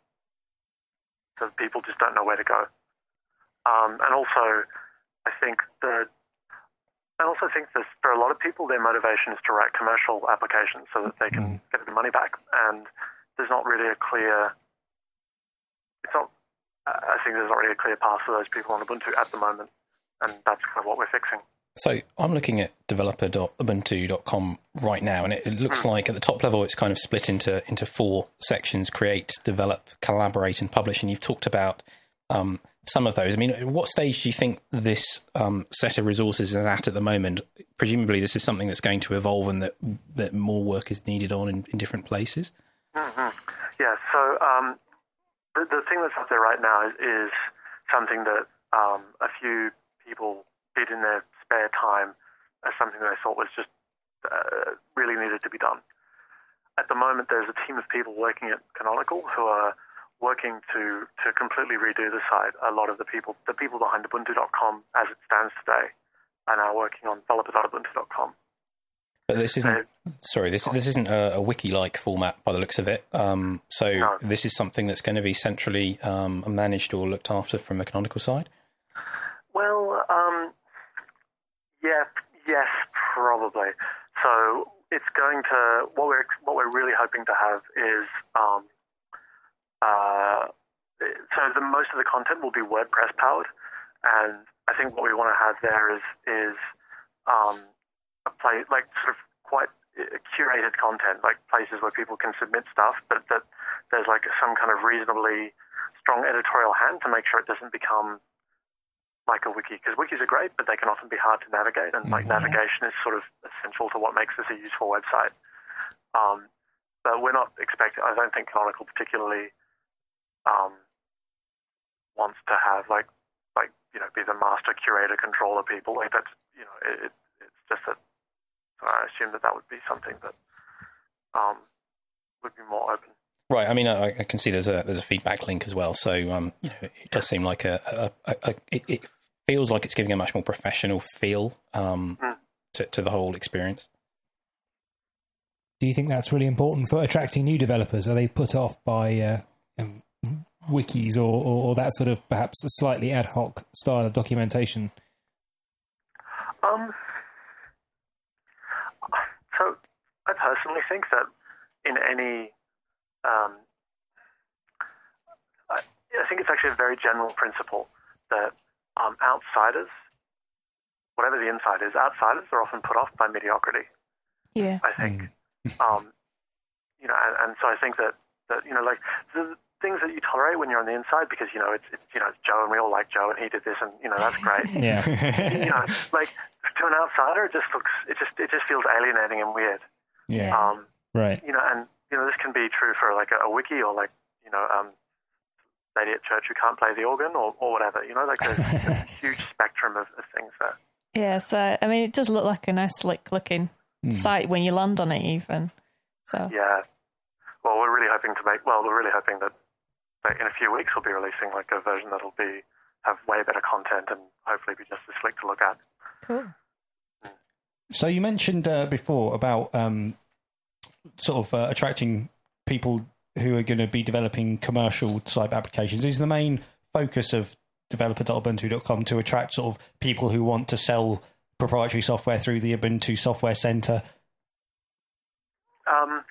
So people just don't know where to go. Um, and also, I think the I also think that for a lot of people, their motivation is to write commercial applications so that they can get their money back. And there's not really a clear, it's not, I think there's not really a clear path for those people on Ubuntu at the moment. And that's kind of what we're fixing. So I'm looking at developer dot ubuntu dot com right now, and it, it looks mm. like at the top level it's kind of split into, into four sections: create, develop, collaborate, and publish. And you've talked about um, some of those. I mean, at what stage do you think this um, set of resources is at at the moment? Presumably this is something that's going to evolve and that that more work is needed on in, in different places. Mm-hmm. Yeah, so um, the, the thing that's up there right now is, is something that um, a few people did in their spare time as something that I thought was just uh, really needed to be done. At the moment, there's a team of people working at Canonical who are working to, to completely redo the site. A lot of the people, the people behind ubuntu dot com as it stands today, are now working on developer dot ubuntu dot com. But this isn't, uh, sorry, this this isn't a, a wiki-like format by the looks of it. Um, so no. This is something that's going to be centrally um, managed or looked after from the Canonical side? Well, um, yeah, yes, probably. So it's going to, what we're what we're really hoping to have is, um, uh, so the most of the content will be WordPress powered, and I think what we want to have there is is um, a play like sort of quite curated content, like places where people can submit stuff, but that there's like some kind of reasonably strong editorial hand to make sure it doesn't become like a wiki, because wikis are great, but they can often be hard to navigate, and like mm-hmm. navigation is sort of essential to what makes this a useful website. Um, but we're not expecting, I don't think Canonical particularly um, wants to have like, like, you know, be the master curator controller people. Like that's, you know, it, it's just that, so I assume that that would be something that um, would be more open. Right. I mean, I, I can see there's a there's a feedback link as well. So um, you know, it does seem like a, a, a, a it, it feels like it's giving a much more professional feel um, mm. to, to the whole experience. Do you think that's really important for attracting new developers? Are they put off by uh, um, wikis or, or, or that sort of perhaps a slightly ad hoc style of documentation? Um. So I personally think that in any Um, I, I think it's actually a very general principle that um, outsiders, whatever the inside is, outsiders are often put off by mediocrity. Yeah. I think, um, you know, and, and so I think that, that, you know, like the things that you tolerate when you're on the inside because, you know, it's, it's, you know, it's Joe and we all like Joe and he did this and, you know, that's great. Yeah. You know, like to an outsider, it just looks, it just, it just feels alienating and weird. Yeah. Um, right. You know, and, you know, this can be true for like a, a wiki or like, you know, um, lady at church who can't play the organ or, or whatever, you know, like there's, there's a huge spectrum of, of things there. Yeah, so, I mean, it does look like a nice, slick looking mm. site when you land on it even. So yeah. Well, we're really hoping to make, well, we're really hoping that, that in a few weeks we'll be releasing like a version that'll be, have way better content and hopefully be just as slick to look at. Cool. Mm. So you mentioned uh, before about, um, sort of uh, attracting people who are going to be developing commercial type applications. Is the main focus of developer dot ubuntu dot com to attract sort of people who want to sell proprietary software through the Ubuntu Software Center? Um,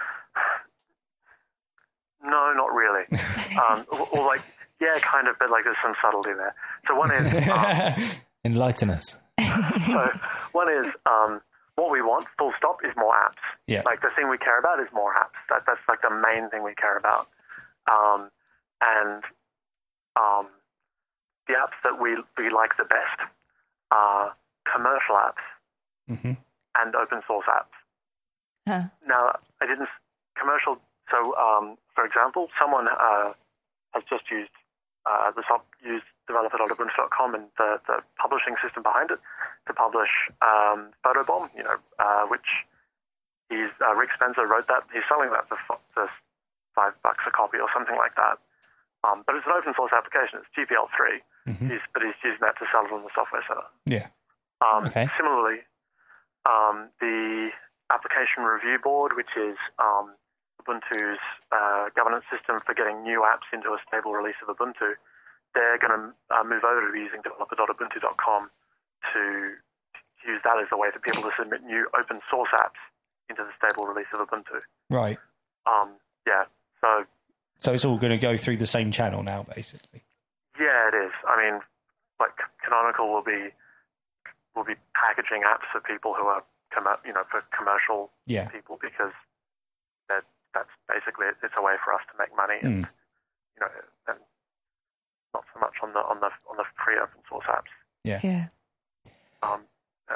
no, not really. um, or, or like, yeah, kind of, but like there's some subtlety there. So one is... Um, Enlighten us. So one is... Um, what we want, full stop, is more apps. Yeah. Like the thing we care about is more apps. That that's like the main thing we care about. Um, and um, the apps that we we like the best are commercial apps mm-hmm. and open source apps. Huh. Now, I didn't commercial. So, um, for example, someone uh, has just used uh, the shop used developer dot ubuntu dot com and the, the publishing system behind it to publish um, Photobomb, you know, uh, which he's, uh, Rick Spencer wrote that. He's selling that for, for five bucks a copy or something like that. Um, but it's an open source application. It's G P L three, mm-hmm. he's, but he's using that to sell it on the Software Center. Yeah. Um, okay. Similarly, um, the application review board, which is um, Ubuntu's uh, governance system for getting new apps into a stable release of Ubuntu, they're going to uh, move over to using developer dot ubuntu dot com to use that as a way for people to submit new open source apps into the stable release of Ubuntu. Right. Um, yeah. So. So it's all going to go through the same channel now, basically. Yeah, it is. I mean, like Canonical will be will be packaging apps for people who are, com- you know, for commercial yeah. people because that that's basically it. It's a way for us to make money, and mm. you know, and not so much on the on the on the free open source apps. Yeah. Yeah. Um, yeah.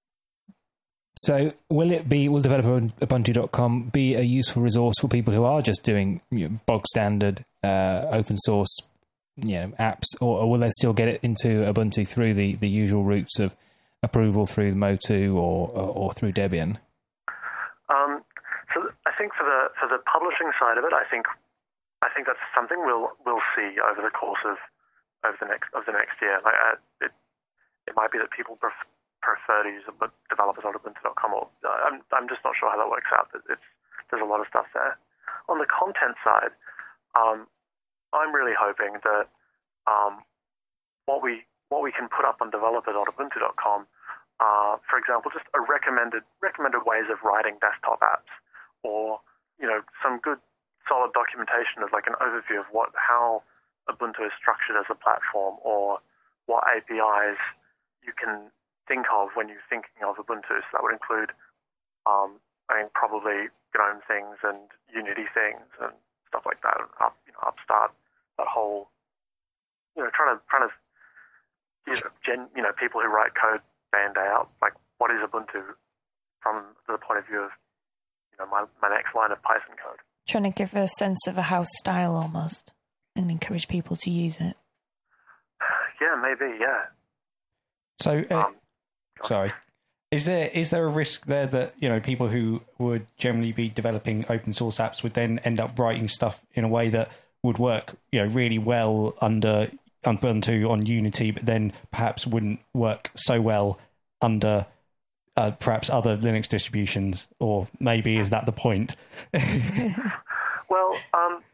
So, will it be? Will developer ubuntu dot com be a useful resource for people who are just doing, you know, bog standard uh, open source, you know, apps, or, or will they still get it into Ubuntu through the, the usual routes of approval through Motu or or, or through Debian? Um, so, I think for the for the publishing side of it, I think I think that's something we'll we'll see over the course of over the next of the next year. Like, uh, it it might be that people prefer. prefer to use developer dot ubuntu dot com, or uh, I'm I'm just not sure how that works out. It's there's a lot of stuff there. On the content side, um, I'm really hoping that um, what we what we can put up on developer dot ubuntu dot com, uh, for example, just a recommended recommended ways of writing desktop apps, or you know some good solid documentation of like an overview of what how Ubuntu is structured as a platform, or what A P Is you can think of when you're thinking of Ubuntu. So that would include, um, I mean, probably GNOME things and Unity things and stuff like that. And up, you know, Upstart, that whole, you know, trying to trying to, you know, gen, you know, people who write code day in day out. Like, what is Ubuntu from the point of view of, you know, my my next line of Python code. Trying to give a sense of a house style almost, and encourage people to use it. Yeah, maybe. Yeah. So. Uh, um, Sorry. Is there is there a risk there that, you know, people who would generally be developing open source apps would then end up writing stuff in a way that would work, you know, really well under Ubuntu on Unity, but then perhaps wouldn't work so well under uh, perhaps other Linux distributions? Or maybe is that the point? Well, um,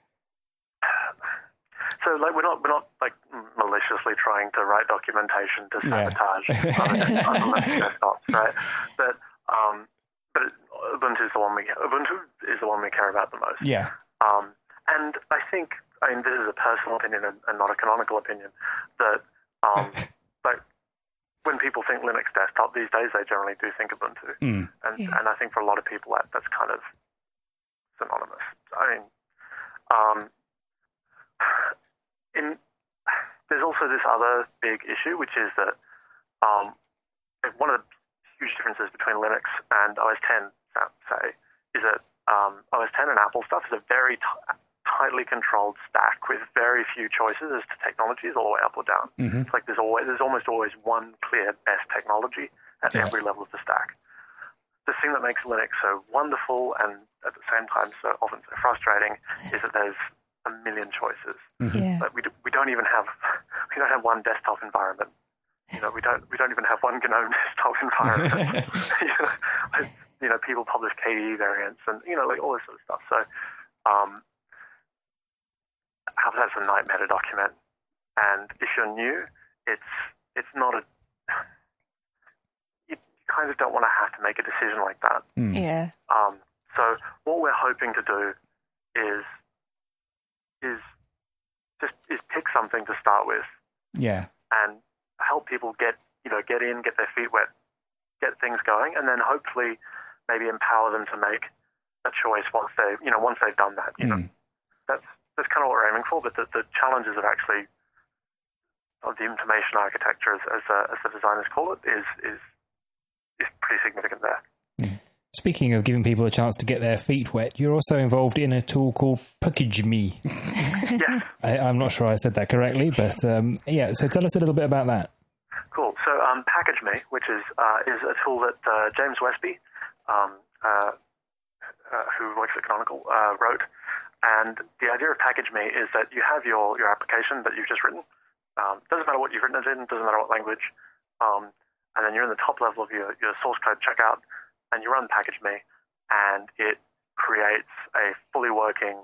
so like we're not we're not like maliciously trying to write documentation to sabotage yeah. other desktops, right? But um, but Ubuntu is the one we Ubuntu is the one we care about the most. Yeah. Um, and I think I mean this is a personal opinion and, and not a canonical opinion that um, like when people think Linux desktop these days, they generally do think Ubuntu, mm. and yeah. and I think for a lot of people that that's kind of synonymous. I mean. Um, In, there's also this other big issue, which is that um, one of the huge differences between Linux and O S ten, say, is that um, O S ten and Apple stuff is a very t- tightly controlled stack with very few choices as to technologies all the way up or down. Mm-hmm. It's like there's always there's almost always one clear best technology at yeah. every level of the stack. The thing that makes Linux so wonderful and at the same time so often so frustrating is that there's a million choices. Mm-hmm. Yeah. Like we do, we don't even have we don't have one desktop environment. You know, we don't we don't even have one GNOME desktop environment. you, know, I, you know, people publish K D E variants and you know, like all this sort of stuff. So, um, that's a nightmare to document. And if you're new, it's it's not a you kind of don't want to have to make a decision like that. Mm. Yeah. Um, so what we're hoping to do is is just is pick something to start with. Yeah. And help people get you know get in, get their feet wet, get things going, and then hopefully maybe empower them to make a choice once they you know once they've done that. You mm. know, that's that's kind of what we're aiming for. But the, the challenges of actually of the information architecture, as as, uh, as the designers call it, is is is pretty significant there. Mm. Speaking of giving people a chance to get their feet wet, you're also involved in a tool called Package Me. Yes. I, I'm not sure I said that correctly, but um, yeah. So tell us a little bit about that. Cool. So um, PackageMe, which is uh, is a tool that uh, James Westby, um, uh, uh, who works at Canonical, uh, wrote. And the idea of PackageMe is that you have your, your application that you've just written. Um, doesn't matter what you've written it in, doesn't matter what language. Um, and then you're in the top level of your, your source code checkout, and you run PackageMe, and it creates a fully working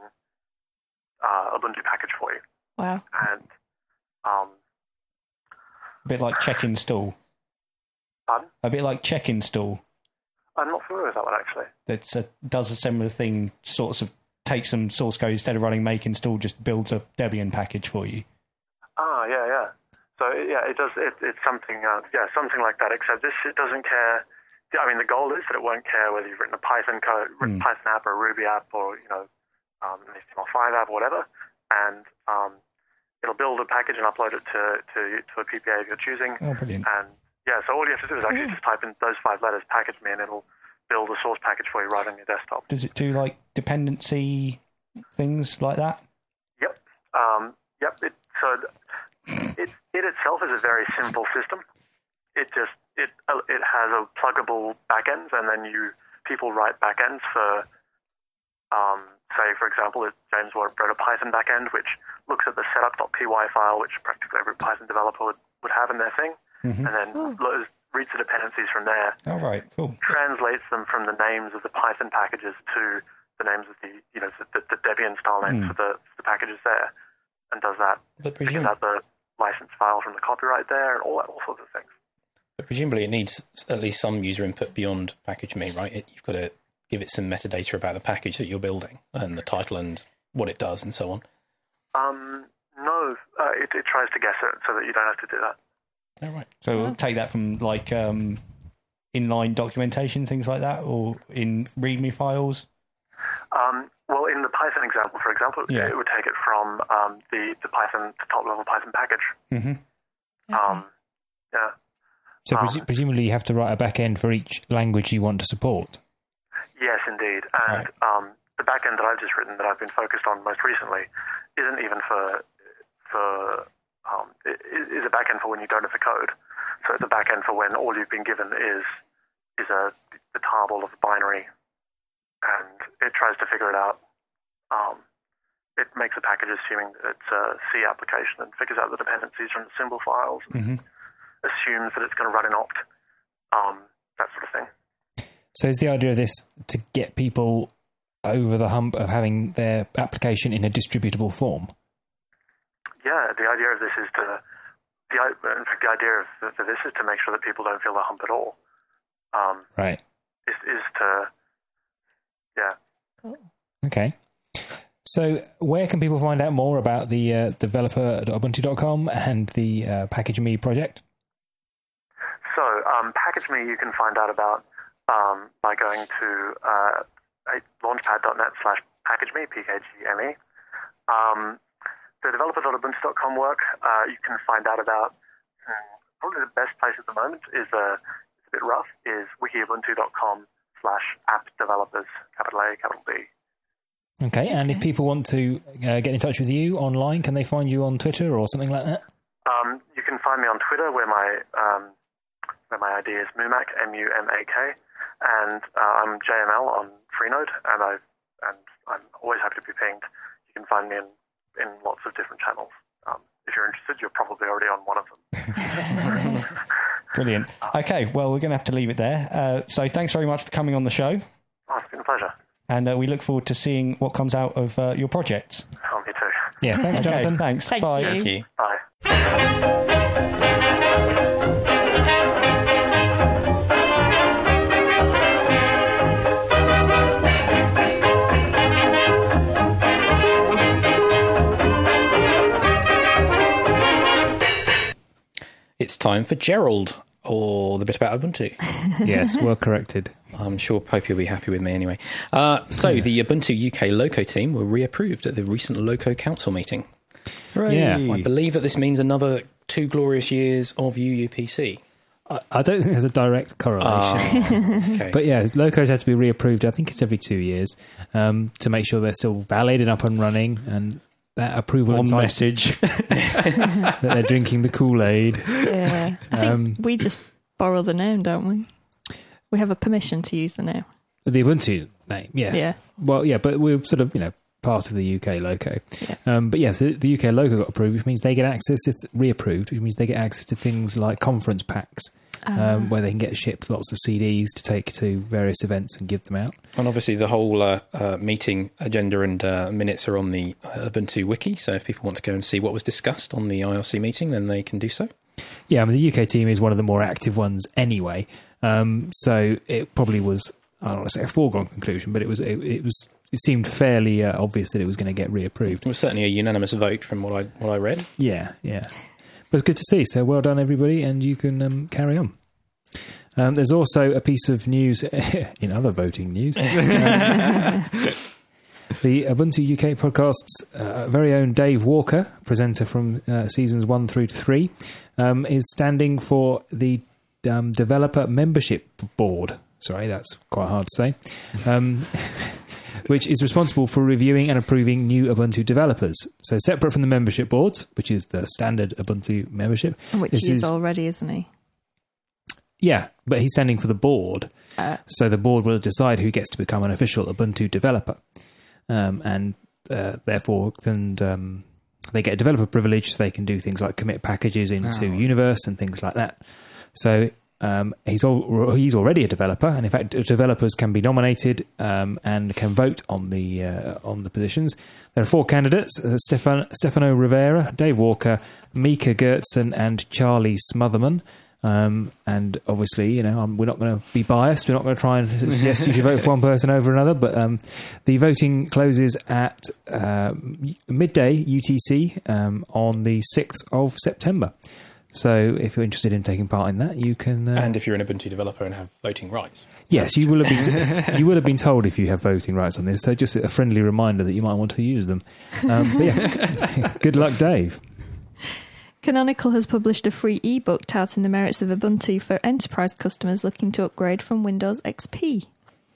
uh, Ubuntu package for you. Wow. And um, A bit like check install. pardon? A bit like check install. I'm not familiar with that one, actually. That uh, does a similar thing, sort of takes some source code, instead of running make install, just builds a Debian package for you. Ah, yeah, yeah. So yeah, it does. It, it's something, uh, yeah, something like that. Except this, it doesn't care. I mean, the goal is that it won't care whether you've written a Python code, written Mm. Python app, or a Ruby app, or you know, um, an H T M L five app, or whatever. And um, it'll build a package and upload it to to, to a P P A of your choosing. Oh, brilliant. And yeah, so all you have to do is actually just type in those five letters, PackageMe, and it'll build a source package for you right on your desktop. Does it do like dependency things like that? Yep. Um, yep. It, so it, it itself is a very simple system. It just it uh, it has a pluggable backends, and then you people write backends for, um, say for example, it, James wrote a Python backend which looks at the setup.py file, which practically every Python developer would, would have in their thing, Mm-hmm. and then Oh. loads, reads the dependencies from there, Oh, right, cool. translates them from the names of the Python packages to the names of the, you know, the, the Debian style names Mm. for the, for the packages there, and does that. But, Picks presum- out the license file from the copyright there, and all that, all sorts of things. but presumably it needs at least some user input beyond PackageMe, right? It, you've got to give it some metadata about the package that you're building and the title and what it does and so on. Um, no, uh, it, it tries to guess it so that you don't have to do that. Oh, right. So we'll take that from like um, inline documentation, things like that, or in README files. Um, well, in the Python example, for example, Yeah. it would take it from um, the, the Python, the top level Python package. Mm-hmm. Um, yeah. So Um, presu- presumably you have to write a back end for each language you want to support. Yes, indeed. And um, the backend that I've just written, that I've been focused on most recently, isn't even for for um, it is a backend for when you don't have the code. So it's a backend for when all you've been given is is a the table of a binary, and it tries to figure it out. Um, it makes a package assuming that it's a C application and figures out the dependencies from the symbol files. Mm-hmm. Assumes that it's going to run in opt, um, that sort of thing. So is the idea of this to get people over the hump of having their application in a distributable form? Yeah, the idea of this is to, the, i- in fact, the idea of th- for this is to make sure that people don't feel the hump at all. Um, Right. is, is to, yeah. Okay. So where can people find out more about the uh, developer dot ubuntu dot com and the uh, PackageMe project? So, um, PackageMe you can find out about um, by going to uh, launchpad.net slash PackageMe, P K G M E. Um, the developer dot ubuntu dot com work uh, you can find out about. Hmm, probably the best place at the moment is uh, it's a bit rough. Is wikiubuntu dot com slash app developers, capital A, capital B. Okay, and if people want to uh, get in touch with you online, can they find you on Twitter or something like that? Um, you can find me on Twitter, where my um, where my I D is Mumak, M U M A K, and uh, I'm J M L on Freenode, and I and I'm always happy to be pinged. You can find me in, in lots of different channels. Um, if you're interested, you're probably already on one of them. Brilliant. Okay, well, we're going to have to leave it there. Uh, so thanks very much for coming on the show, Oh, it's been a pleasure. and uh, we look forward to seeing what comes out of uh, your projects. Oh, me too. Yeah, thanks, Okay, Jonathan. thanks. Thank Bye. you. Thank you. Bye. It's time for Gerald, or the bit about Ubuntu. Yes, well corrected. I'm sure Pope will be happy with me anyway. Uh, so, the Ubuntu U K Loco team were reapproved at the recent Loco Council meeting. Hooray. Yeah, I believe that this means another two glorious years of U U P C. I, I don't think there's a direct correlation. Ah, okay. But yeah, locos have to be reapproved. I think it's every two years um, to make sure they're still valid and up and running. And that approval On entitlement, message. that they're drinking the Kool-Aid. Yeah. I think Um, we just borrow the name, don't we? We have a permission to use the name. The Ubuntu name, yes. Yes. Well, yeah, but we're sort of, you know, part of the U K logo. Yeah. Um, but yes, the, the U K logo got approved, which means they get access, if reapproved, which means they get access to things like conference packs, Ah. um, where they can get shipped lots of C Ds to take to various events and give them out. And obviously the whole uh, uh, meeting agenda and uh, minutes are on the uh, Ubuntu wiki, so if people want to go and see what was discussed on the I R C meeting, then they can do so. Yeah, I mean, the U K team is one of the more active ones anyway, um, so it probably was, I don't want to say a foregone conclusion, but it was it, it was it seemed fairly uh, obvious that it was going to get reapproved. It was certainly a unanimous vote from what I what I read. Yeah, yeah. But it's good to see. So well done, everybody, and you can um, carry on. Um, there's also a piece of news in other voting news. Um, the Ubuntu U K podcast's uh, very own Dave Walker, presenter from uh, seasons one through to three, um, is standing for the um, Developer Membership Board. Sorry, that's quite hard to say. Um, which is responsible for reviewing and approving new Ubuntu developers. So separate from the membership boards, which is the standard Ubuntu membership. Which this he is is already, isn't he? Yeah, but he's standing for the board. Uh, So the board will decide who gets to become an official Ubuntu developer. Um, and uh, therefore, then um, they get developer privilege, so they can do things like commit packages into Oh. Universe and things like that. So um, he's al- he's already a developer, and in fact, developers can be nominated um, and can vote on the uh, on the positions. There are four candidates: uh, Stefan, Stefano Rivera, Dave Walker, Mika Gertzen, and Charlie Smotherman. Um, and obviously, you know, um, we're not going to be biased. We're not going to try and suggest you should vote for one person over another. But um, the voting closes at uh, midday U T C um, on the sixth of September. So if you're interested in taking part in that, you can. Uh, And if you're an Ubuntu developer and have voting rights. yes, you will have been. you will have been told if you have voting rights on this. So just a friendly reminder that you might want to use them. Um, but yeah, good luck, Dave. Canonical has published a free ebook touting the merits of Ubuntu for enterprise customers looking to upgrade from Windows X P.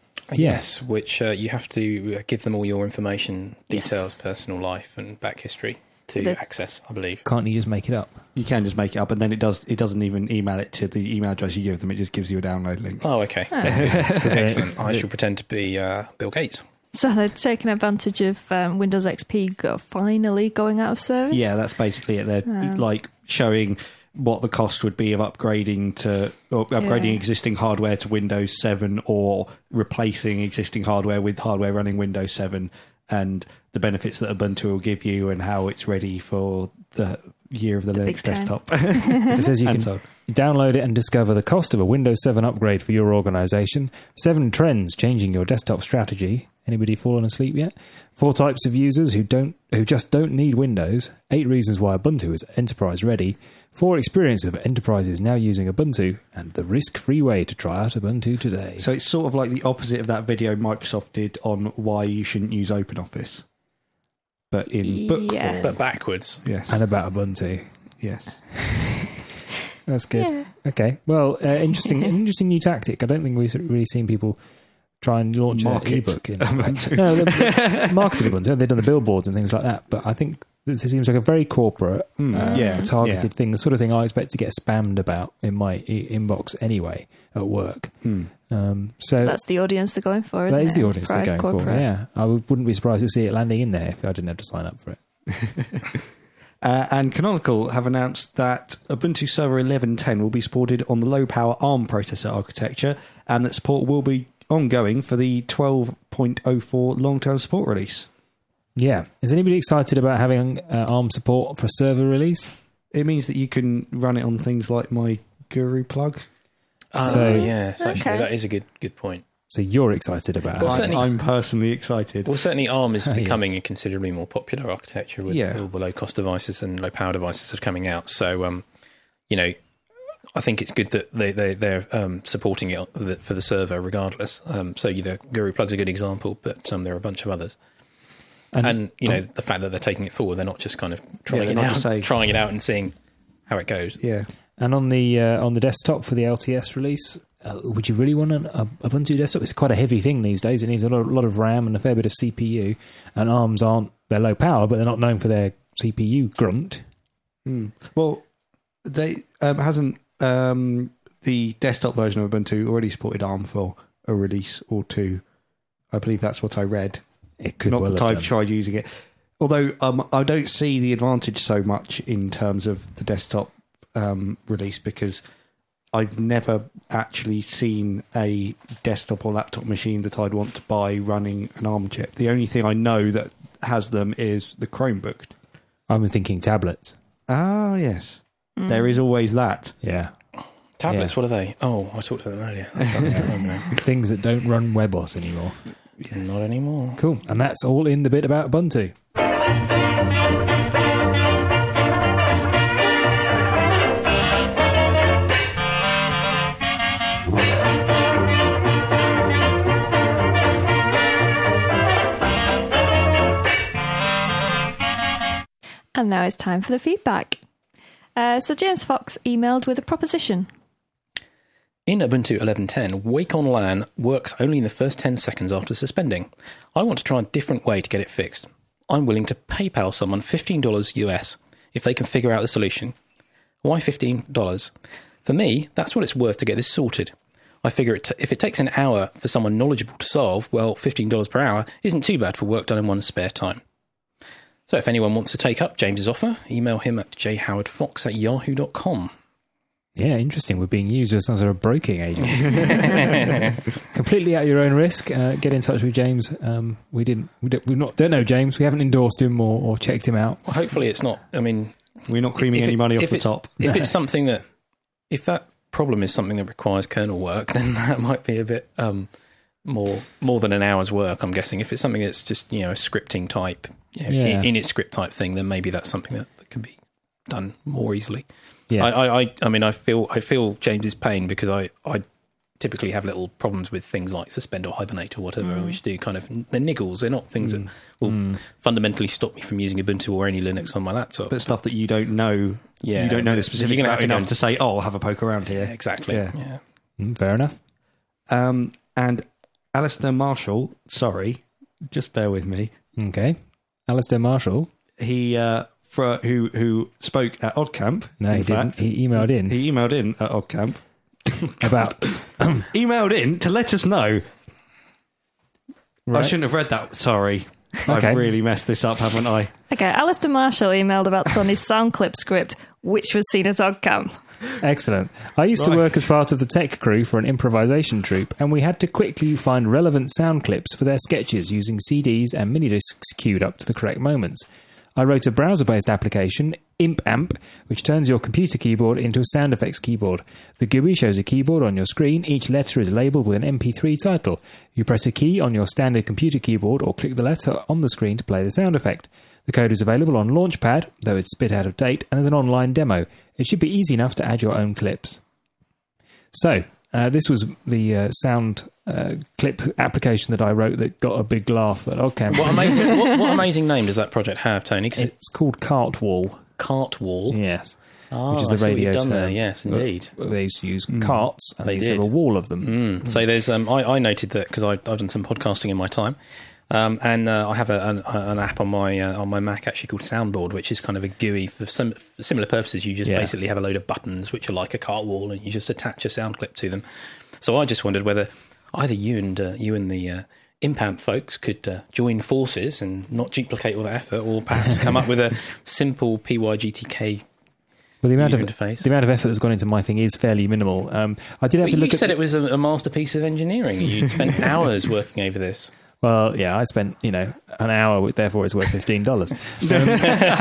Yes, which uh, you have to give them all your information, details, Yes. personal life and back history to The- access, I believe. Can't you just make it up? You can just make it up, and then it does. It doesn't even email it to the email address you give them. It just gives you a download link. Oh, okay. So they're- Excellent. I shall pretend to be uh, Bill Gates. So they're taking advantage of um, Windows X P go, finally going out of service? Yeah, that's basically it. They're Oh. like showing what the cost would be of upgrading to or upgrading Yeah. existing hardware to Windows seven or replacing existing hardware with hardware running Windows seven, and the benefits that Ubuntu will give you, and how it's ready for the year of the, The Linux big time. desktop. It says you And can so- download it and discover the cost of a Windows seven upgrade for your organisation. Seven trends changing your desktop strategy. Anybody fallen asleep yet? Four types of users who don't, who just don't need Windows. Eight reasons why Ubuntu is enterprise ready. Four experience of enterprises now using Ubuntu, and the risk-free way to try out Ubuntu today. So it's sort of like the opposite of that video Microsoft did on why you shouldn't use OpenOffice, but in book Yes. form. But backwards. Yes, and about Ubuntu. yes. That's good. Yeah. Okay. Well, uh, interesting, interesting new tactic. I don't think we've really seen people try and launch an Market ebook in Ubuntu. no, they've marketed Ubuntu. They've done the billboards and things like that. But I think this seems like a very corporate, Mm, uh, yeah, targeted yeah. thing. The sort of thing I expect to get spammed about in my e- inbox anyway at work. Hmm. Um, so That's the audience they're going for, isn't that is it? the audience they're Enterprise, going for. corporate. Yeah, I would, wouldn't be surprised to see it landing in there if I didn't have to sign up for it. Uh, and Canonical have announced that Ubuntu Server eleven ten will be supported on the low-power ARM processor architecture, and that support will be ongoing for the twelve point oh four long-term support release. Yeah. Is anybody excited about having uh, ARM support for server release? It means that you can run it on things like my Guru plug. Oh, So- yes, actually, Okay. that is a good good point. So you're excited about Well, it. I'm, certainly- I'm personally excited. Well, certainly ARM is Oh, yeah. becoming a considerably more popular architecture with Yeah. all the low-cost devices and low-power devices that are coming out. So, um, you know, I think it's good that they, they, they're um, supporting it for the- for the server regardless. Um, so the Guru Plug's a good example, but um, there are a bunch of others. And, And- you know, the fact that they're taking it forward, they're not just kind of trying they're it not out, just saying- trying it out and seeing how it goes. Yeah. And on the uh, on the desktop for the L T S release, uh, would you really want an a Ubuntu desktop? It's quite a heavy thing these days. It needs a lot, lot of RAM and a fair bit of C P U, and ARMs aren't they're low power, but they're not known for their C P U grunt. Mm. Well, they um, hasn't um, the desktop version of Ubuntu already supported ARM for a release or two? I believe that's what I read. It could not well that have I've done. tried using it. Although um, I don't see the advantage so much in terms of the desktop um, release, because I've never actually seen a desktop or laptop machine that I'd want to buy running an ARM chip. The only thing I know that has them is the Chromebook. I'm thinking tablets. Ah, yes. Mm. There is always that. Yeah. Tablets, Yeah. what are they? Oh, I talked about them earlier. I can't remember now. Things that don't run WebOS anymore. Not anymore. Cool. And that's all in the bit about Ubuntu. And now it's time for the feedback. Uh, so James Fox emailed with a proposition. In Ubuntu eleven ten, Wake on LAN works only in the first ten seconds after suspending. I want to try a different way to get it fixed. I'm willing to PayPal someone fifteen dollars U S if they can figure out the solution. Why fifteen dollars? For me, that's what it's worth to get this sorted. I figure it t- if it takes an hour for someone knowledgeable to solve, well, fifteen dollars per hour isn't too bad for work done in one's spare time. So if anyone wants to take up James's offer, email him at j howard fox at yahoo dot com. Yeah, interesting. We're being used as some sort of broking agency. Completely at your own risk. Uh, get in touch with James. Um, we didn't. We don't, we not don't know James. We haven't endorsed him or, or checked him out. Well, hopefully it's not. I mean, we're not creaming any it, money off if the it's, top. If it's something that, if that problem is something that requires kernel work, then that might be a bit um, more more than an hour's work. I'm guessing. If it's something that's just, you know, a scripting type, you know, Yeah. in, in its script type thing, then maybe that's something that, that can be done more easily. Yes. I, I, I, I mean, I feel I feel James's pain because I, I typically have little problems with things like suspend or hibernate or whatever, Mm. which do kind of they're niggles. They're not things Mm. that will Mm. fundamentally stop me from using Ubuntu or any Linux on my laptop. But stuff that you don't know, Yeah, you don't know the but specifics you're gonna have about to go enough and- to say, oh, I'll have a poke around here. Yeah, exactly. Yeah. Yeah. Mm, fair enough. Um, and Alistair Marshall, sorry, just bear with me. Okay. Alistair Marshall. He uh, for, who who spoke at OddCamp. No, he in didn't. fact. He emailed in He emailed in at OddCamp. about. emailed in to let us know. I Right. shouldn't have read that. Sorry. Okay. I've really messed this up, haven't I? Okay, Alistair Marshall emailed about Tony's sound clip script, which was seen at OddCamp. Excellent. I used to Right. work as part of the tech crew for an improvisation troupe, and we had to quickly find relevant sound clips for their sketches using C Ds and minidiscs queued up to the correct moments. I wrote a browser-based application, ImpAmp, which turns your computer keyboard into a sound effects keyboard. The G U I shows a keyboard on your screen. Each letter is labelled with an M P three title. You press a key on your standard computer keyboard or click the letter on the screen to play the sound effect. The code is available on Launchpad, though it's a bit out of date, and there's an online demo. It should be easy enough to add your own clips. So, uh, this was the uh, sound uh, clip application that I wrote that got a big laugh at OddCamp. What amazing! what, what amazing name does that project have, Tony? 'Cause it's It's called Cartwall. Cartwall. Yes. Ah, which is I the see what radio you've done term. there. Yes, indeed. They used to use carts, and they, They used to have a did. wall of them. Mm. So there's, um, I, I noted that because I've done some podcasting in my time, um, and uh, I have a, an, an app on my uh, on my Mac actually called Soundboard, which is kind of a G U I for some for similar purposes. You just Yeah. basically have a load of buttons which are like a cart wall, and you just attach a sound clip to them. So I just wondered whether either you and uh, you and the uh, ImpAmp folks could uh, join forces and not duplicate all that effort, or perhaps come up with a simple P Y G T K. Well, the amount of user interface. the amount of effort that's gone into my thing is fairly minimal. Um, I did have But to you look at. said it was a, a masterpiece of engineering. You'd spent hours working over this. Well, yeah, I spent you know an hour, with, therefore it's worth fifteen dollars. Um,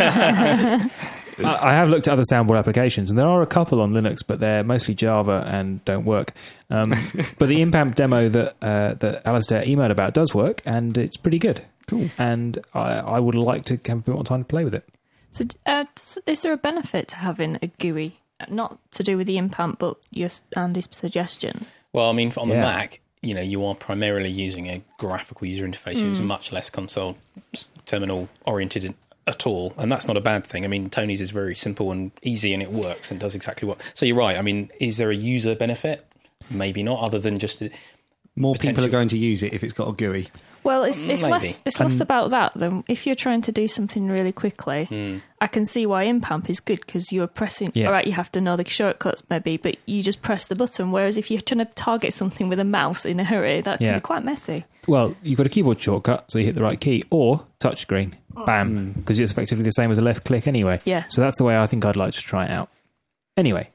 I I have looked at other soundboard applications, and there are a couple on Linux, but they're mostly Java and don't work. Um, but the ImpAmp demo that uh, that Alistair emailed about does work, and it's pretty good. Cool. And I, I would like to have a bit more time to play with it. So, uh, does- is there a benefit to having a G U I? Not to do with the ImpAmp, but your Andy's suggestion. Well, I mean, on the Yeah. Mac, you know, you are primarily using a graphical user interface. It's Mm. much less console terminal oriented at all, and that's not a bad thing. I mean, Tony's is very simple and easy, and it works and does exactly what. So you're right. I mean, is there a user benefit? Maybe not, other than just More people Potential. are going to use it if it's got a G U I. Well, it's it's Maybe. less it's less about that than if you're trying to do something really quickly. Mm. I can see why Impamp is good because you're pressing. Yeah. All right, you have to know the shortcuts maybe, but you just press the button. Whereas if you're trying to target something with a mouse in a hurry, that can Yeah. be quite messy. Well, you've got a keyboard shortcut, so you hit the right key, or touchscreen. Bam. Because it's effectively the same as a left click anyway. Yeah. So that's the way I think I'd like to try it out. Anyway.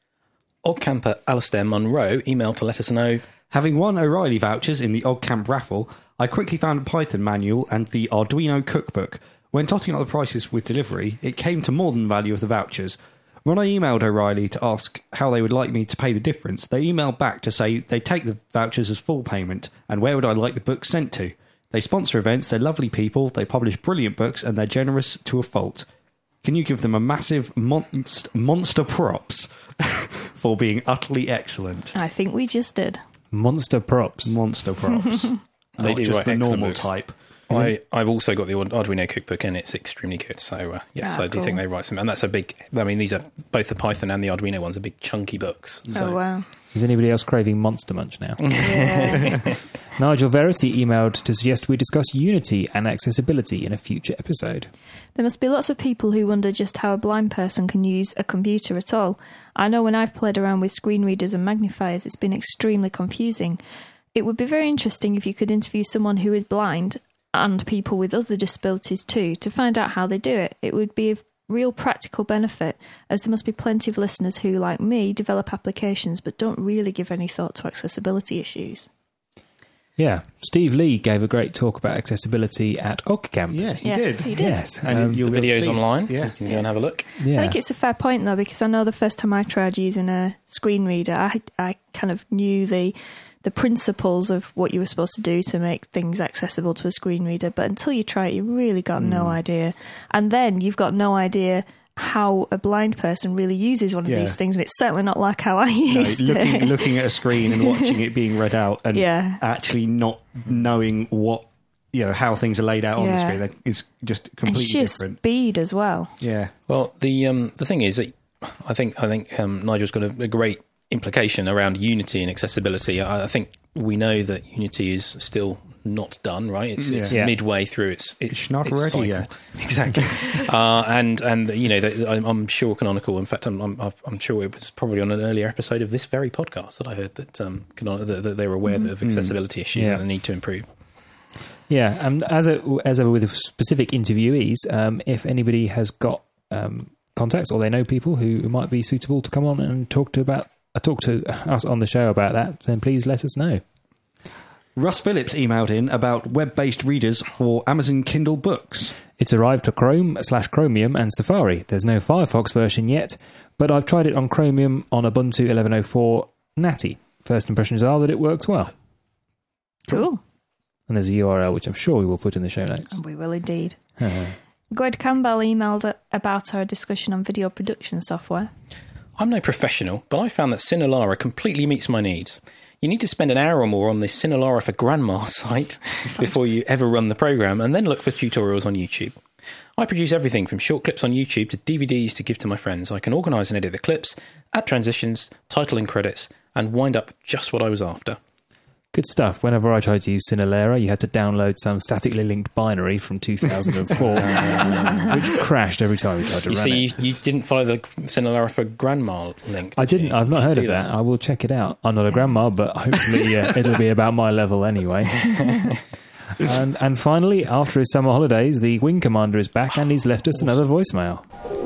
Oddcamper Alistair Munro emailed to let us know. Having won O'Reilly vouchers in the Oddcamp raffle, I quickly found a Python manual and the Arduino cookbook. When totting up the prices with delivery, it came to more than the value of the vouchers. When I emailed O'Reilly to ask how they would like me to pay the difference, they emailed back to say they take the vouchers as full payment, and where would I like the books sent to? They sponsor events, they're lovely people, they publish brilliant books, and they're generous to a fault. Can you give them a massive monst- monster props for being utterly excellent? I think we just did. Monster props. Monster props. They Not do just write the excellent normal books. type. I, I've also got the Arduino cookbook and it's extremely good. So, uh, yes, Ah, I do cool. think they write some. And that's a big, I mean, these are both the Python and the Arduino ones are big chunky books. So. Oh, wow. Is anybody else craving Monster Munch now? Yeah. Nigel Verity emailed to suggest we discuss Unity and accessibility in a future episode. There must be lots of people who wonder just how a blind person can use a computer at all. I know when I've played around with screen readers and magnifiers, it's been extremely confusing. It would be very interesting if you could interview someone who is blind and people with other disabilities too to find out how they do it. It would be of real practical benefit, as there must be plenty of listeners who, like me, develop applications but don't really give any thought to accessibility issues. Yeah, Steve Lee gave a great talk about accessibility at OggCamp. Yeah, he Yes, did. he did. Yes, And um, you'll The be able video's to see it. online. Yeah. You can go and have a look. yeah. I think it's a fair point though, because I know the first time I tried using a screen reader, I I kind of knew the the principles of what you were supposed to do to make things accessible to a screen reader, but until you try it, you really got no idea. And then you've got no idea how a blind person really uses one of Yeah. these things, and it's certainly not like how I No, used looking, it. looking at a screen and watching it being read out and Yeah. actually not knowing what, you know, how things are laid out on the Yeah. screen that is just And completely sheer different. speed as well. Yeah. Well, the um, the thing is that I think I think um, Nigel's got a, a great implication around Unity and accessibility. I, I think we know that Unity is still not done, right? It's, it's Yeah. midway through its its, It's not its ready cycle. yet. Exactly. uh, and and you know, the, I'm, I'm sure Canonical. In fact, I'm, I'm I'm sure it was probably on an earlier episode of this very podcast that I heard that um, Canon- that, that they were aware of accessibility issues Yeah. and the need to improve. Yeah, and as a, as ever with specific interviewees, um, if anybody has got um, contacts or they know people who, who might be suitable to come on and talk to about uh, talk to us on the show about that, then please let us know. Russ Phillips emailed in about web-based readers for Amazon Kindle books. It's arrived to Chrome slash Chromium and Safari. There's no Firefox version yet, but I've tried it on Chromium on Ubuntu eleven oh four Natty. First impressions are that it works well. Cool. And there's a U R L which I'm sure we will put in the show notes. And we will indeed. Gwed Campbell emailed about our discussion on video production software. I'm no professional, but I found that Cinelara completely meets my needs. You need to spend an hour or more on the Cinelara for Grandma site before you ever run the program, and then look for tutorials on YouTube. I produce everything from short clips on YouTube to D V Ds to give to my friends. I can organise and edit the clips, add transitions, title and credits, and wind up just what I was after. Good stuff. Whenever I tried to use Cinelara, you had to download some statically linked binary from two thousand four, which crashed every time you tried to You run see, it. you, you didn't follow the Cinelara for Grandma link. I did didn't. you? I've not You should heard do of that. I will check it out. I'm not a grandma, but hopefully uh, it'll be about my level anyway. and, and finally, after his summer holidays, the Wing Commander is back and he's left us another voicemail.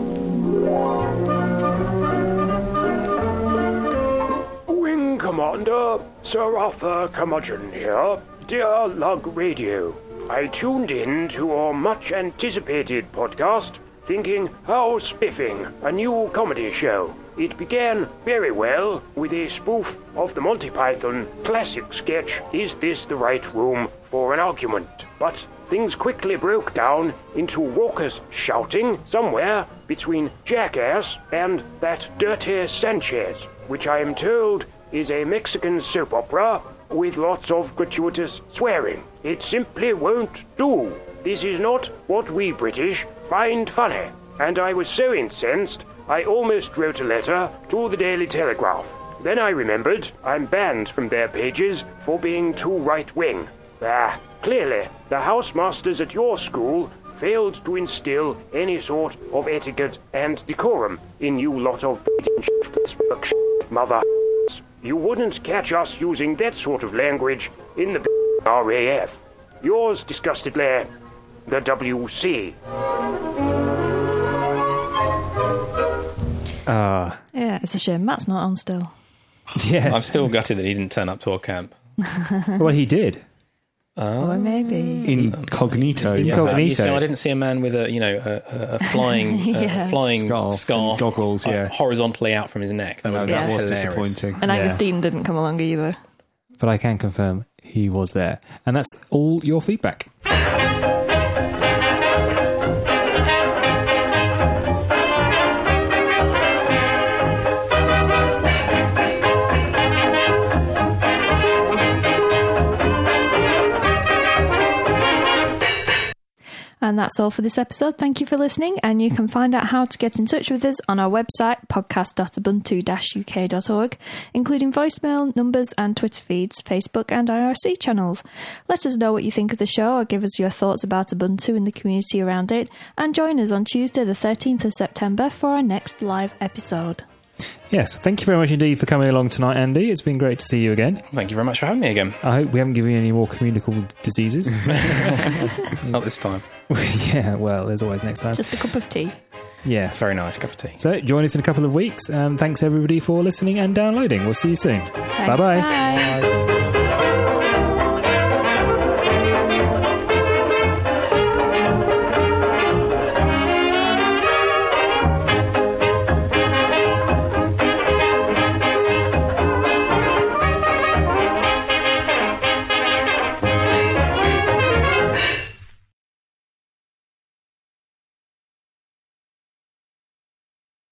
Wing Commander, Sir Arthur Curmudgeon here. Dear Lug Radio, I tuned in to your much-anticipated podcast, thinking how spiffing, a new comedy show. It began very well with a spoof of the Monty Python classic sketch, Is This the Right Room for an Argument? But things quickly broke down into Walker's shouting somewhere between Jackass and that dirty Sanchez, which I am told is a Mexican soap opera with lots of gratuitous swearing. It simply won't do. This is not what we British find funny. And I was so incensed, I almost wrote a letter to the Daily Telegraph. Then I remembered I'm banned from their pages for being too right-wing. Ah, Clearly, the housemasters at your school failed to instill any sort of etiquette and decorum in you lot of shiftless mother. You wouldn't catch us using that sort of language in the R A F. Yours disgustedly, the W C. Ah, Yeah, it's a shame Matt's not on still. yes. I'm still gutted that he didn't turn up to our camp. Well, he did. Or maybe. Incognito. In- yeah. Incognito. Uh, you see, I didn't see a man with a you know a, a, a flying Yeah. a flying Scarf scarf, and goggles, uh, yeah. horizontally out from his neck. That, No, would- that Yeah. was hilarious. disappointing. And Angus Yeah. Dean didn't come along either. But I can confirm he was there. And that's all your feedback. And that's all for this episode. Thank you for listening, and you can find out how to get in touch with us on our website, podcast dot ubuntu dash u k dot org, including voicemail, numbers and Twitter feeds, Facebook and I R C channels. Let us know what you think of the show, or give us your thoughts about Ubuntu and the community around it, and join us on Tuesday the thirteenth of September for our next live episode. Yes, thank you very much indeed for coming along tonight, Andy. It's been great to see you again. Thank you very much for having me again. I hope we haven't given you any more communicable diseases. Not this time. Yeah, well, there's always next time. Just a cup of tea. Yeah. It's very nice. Cup of tea. So join us in a couple of weeks. Um, thanks everybody for listening and downloading. We'll see you soon. Thanks. Bye-bye. Bye.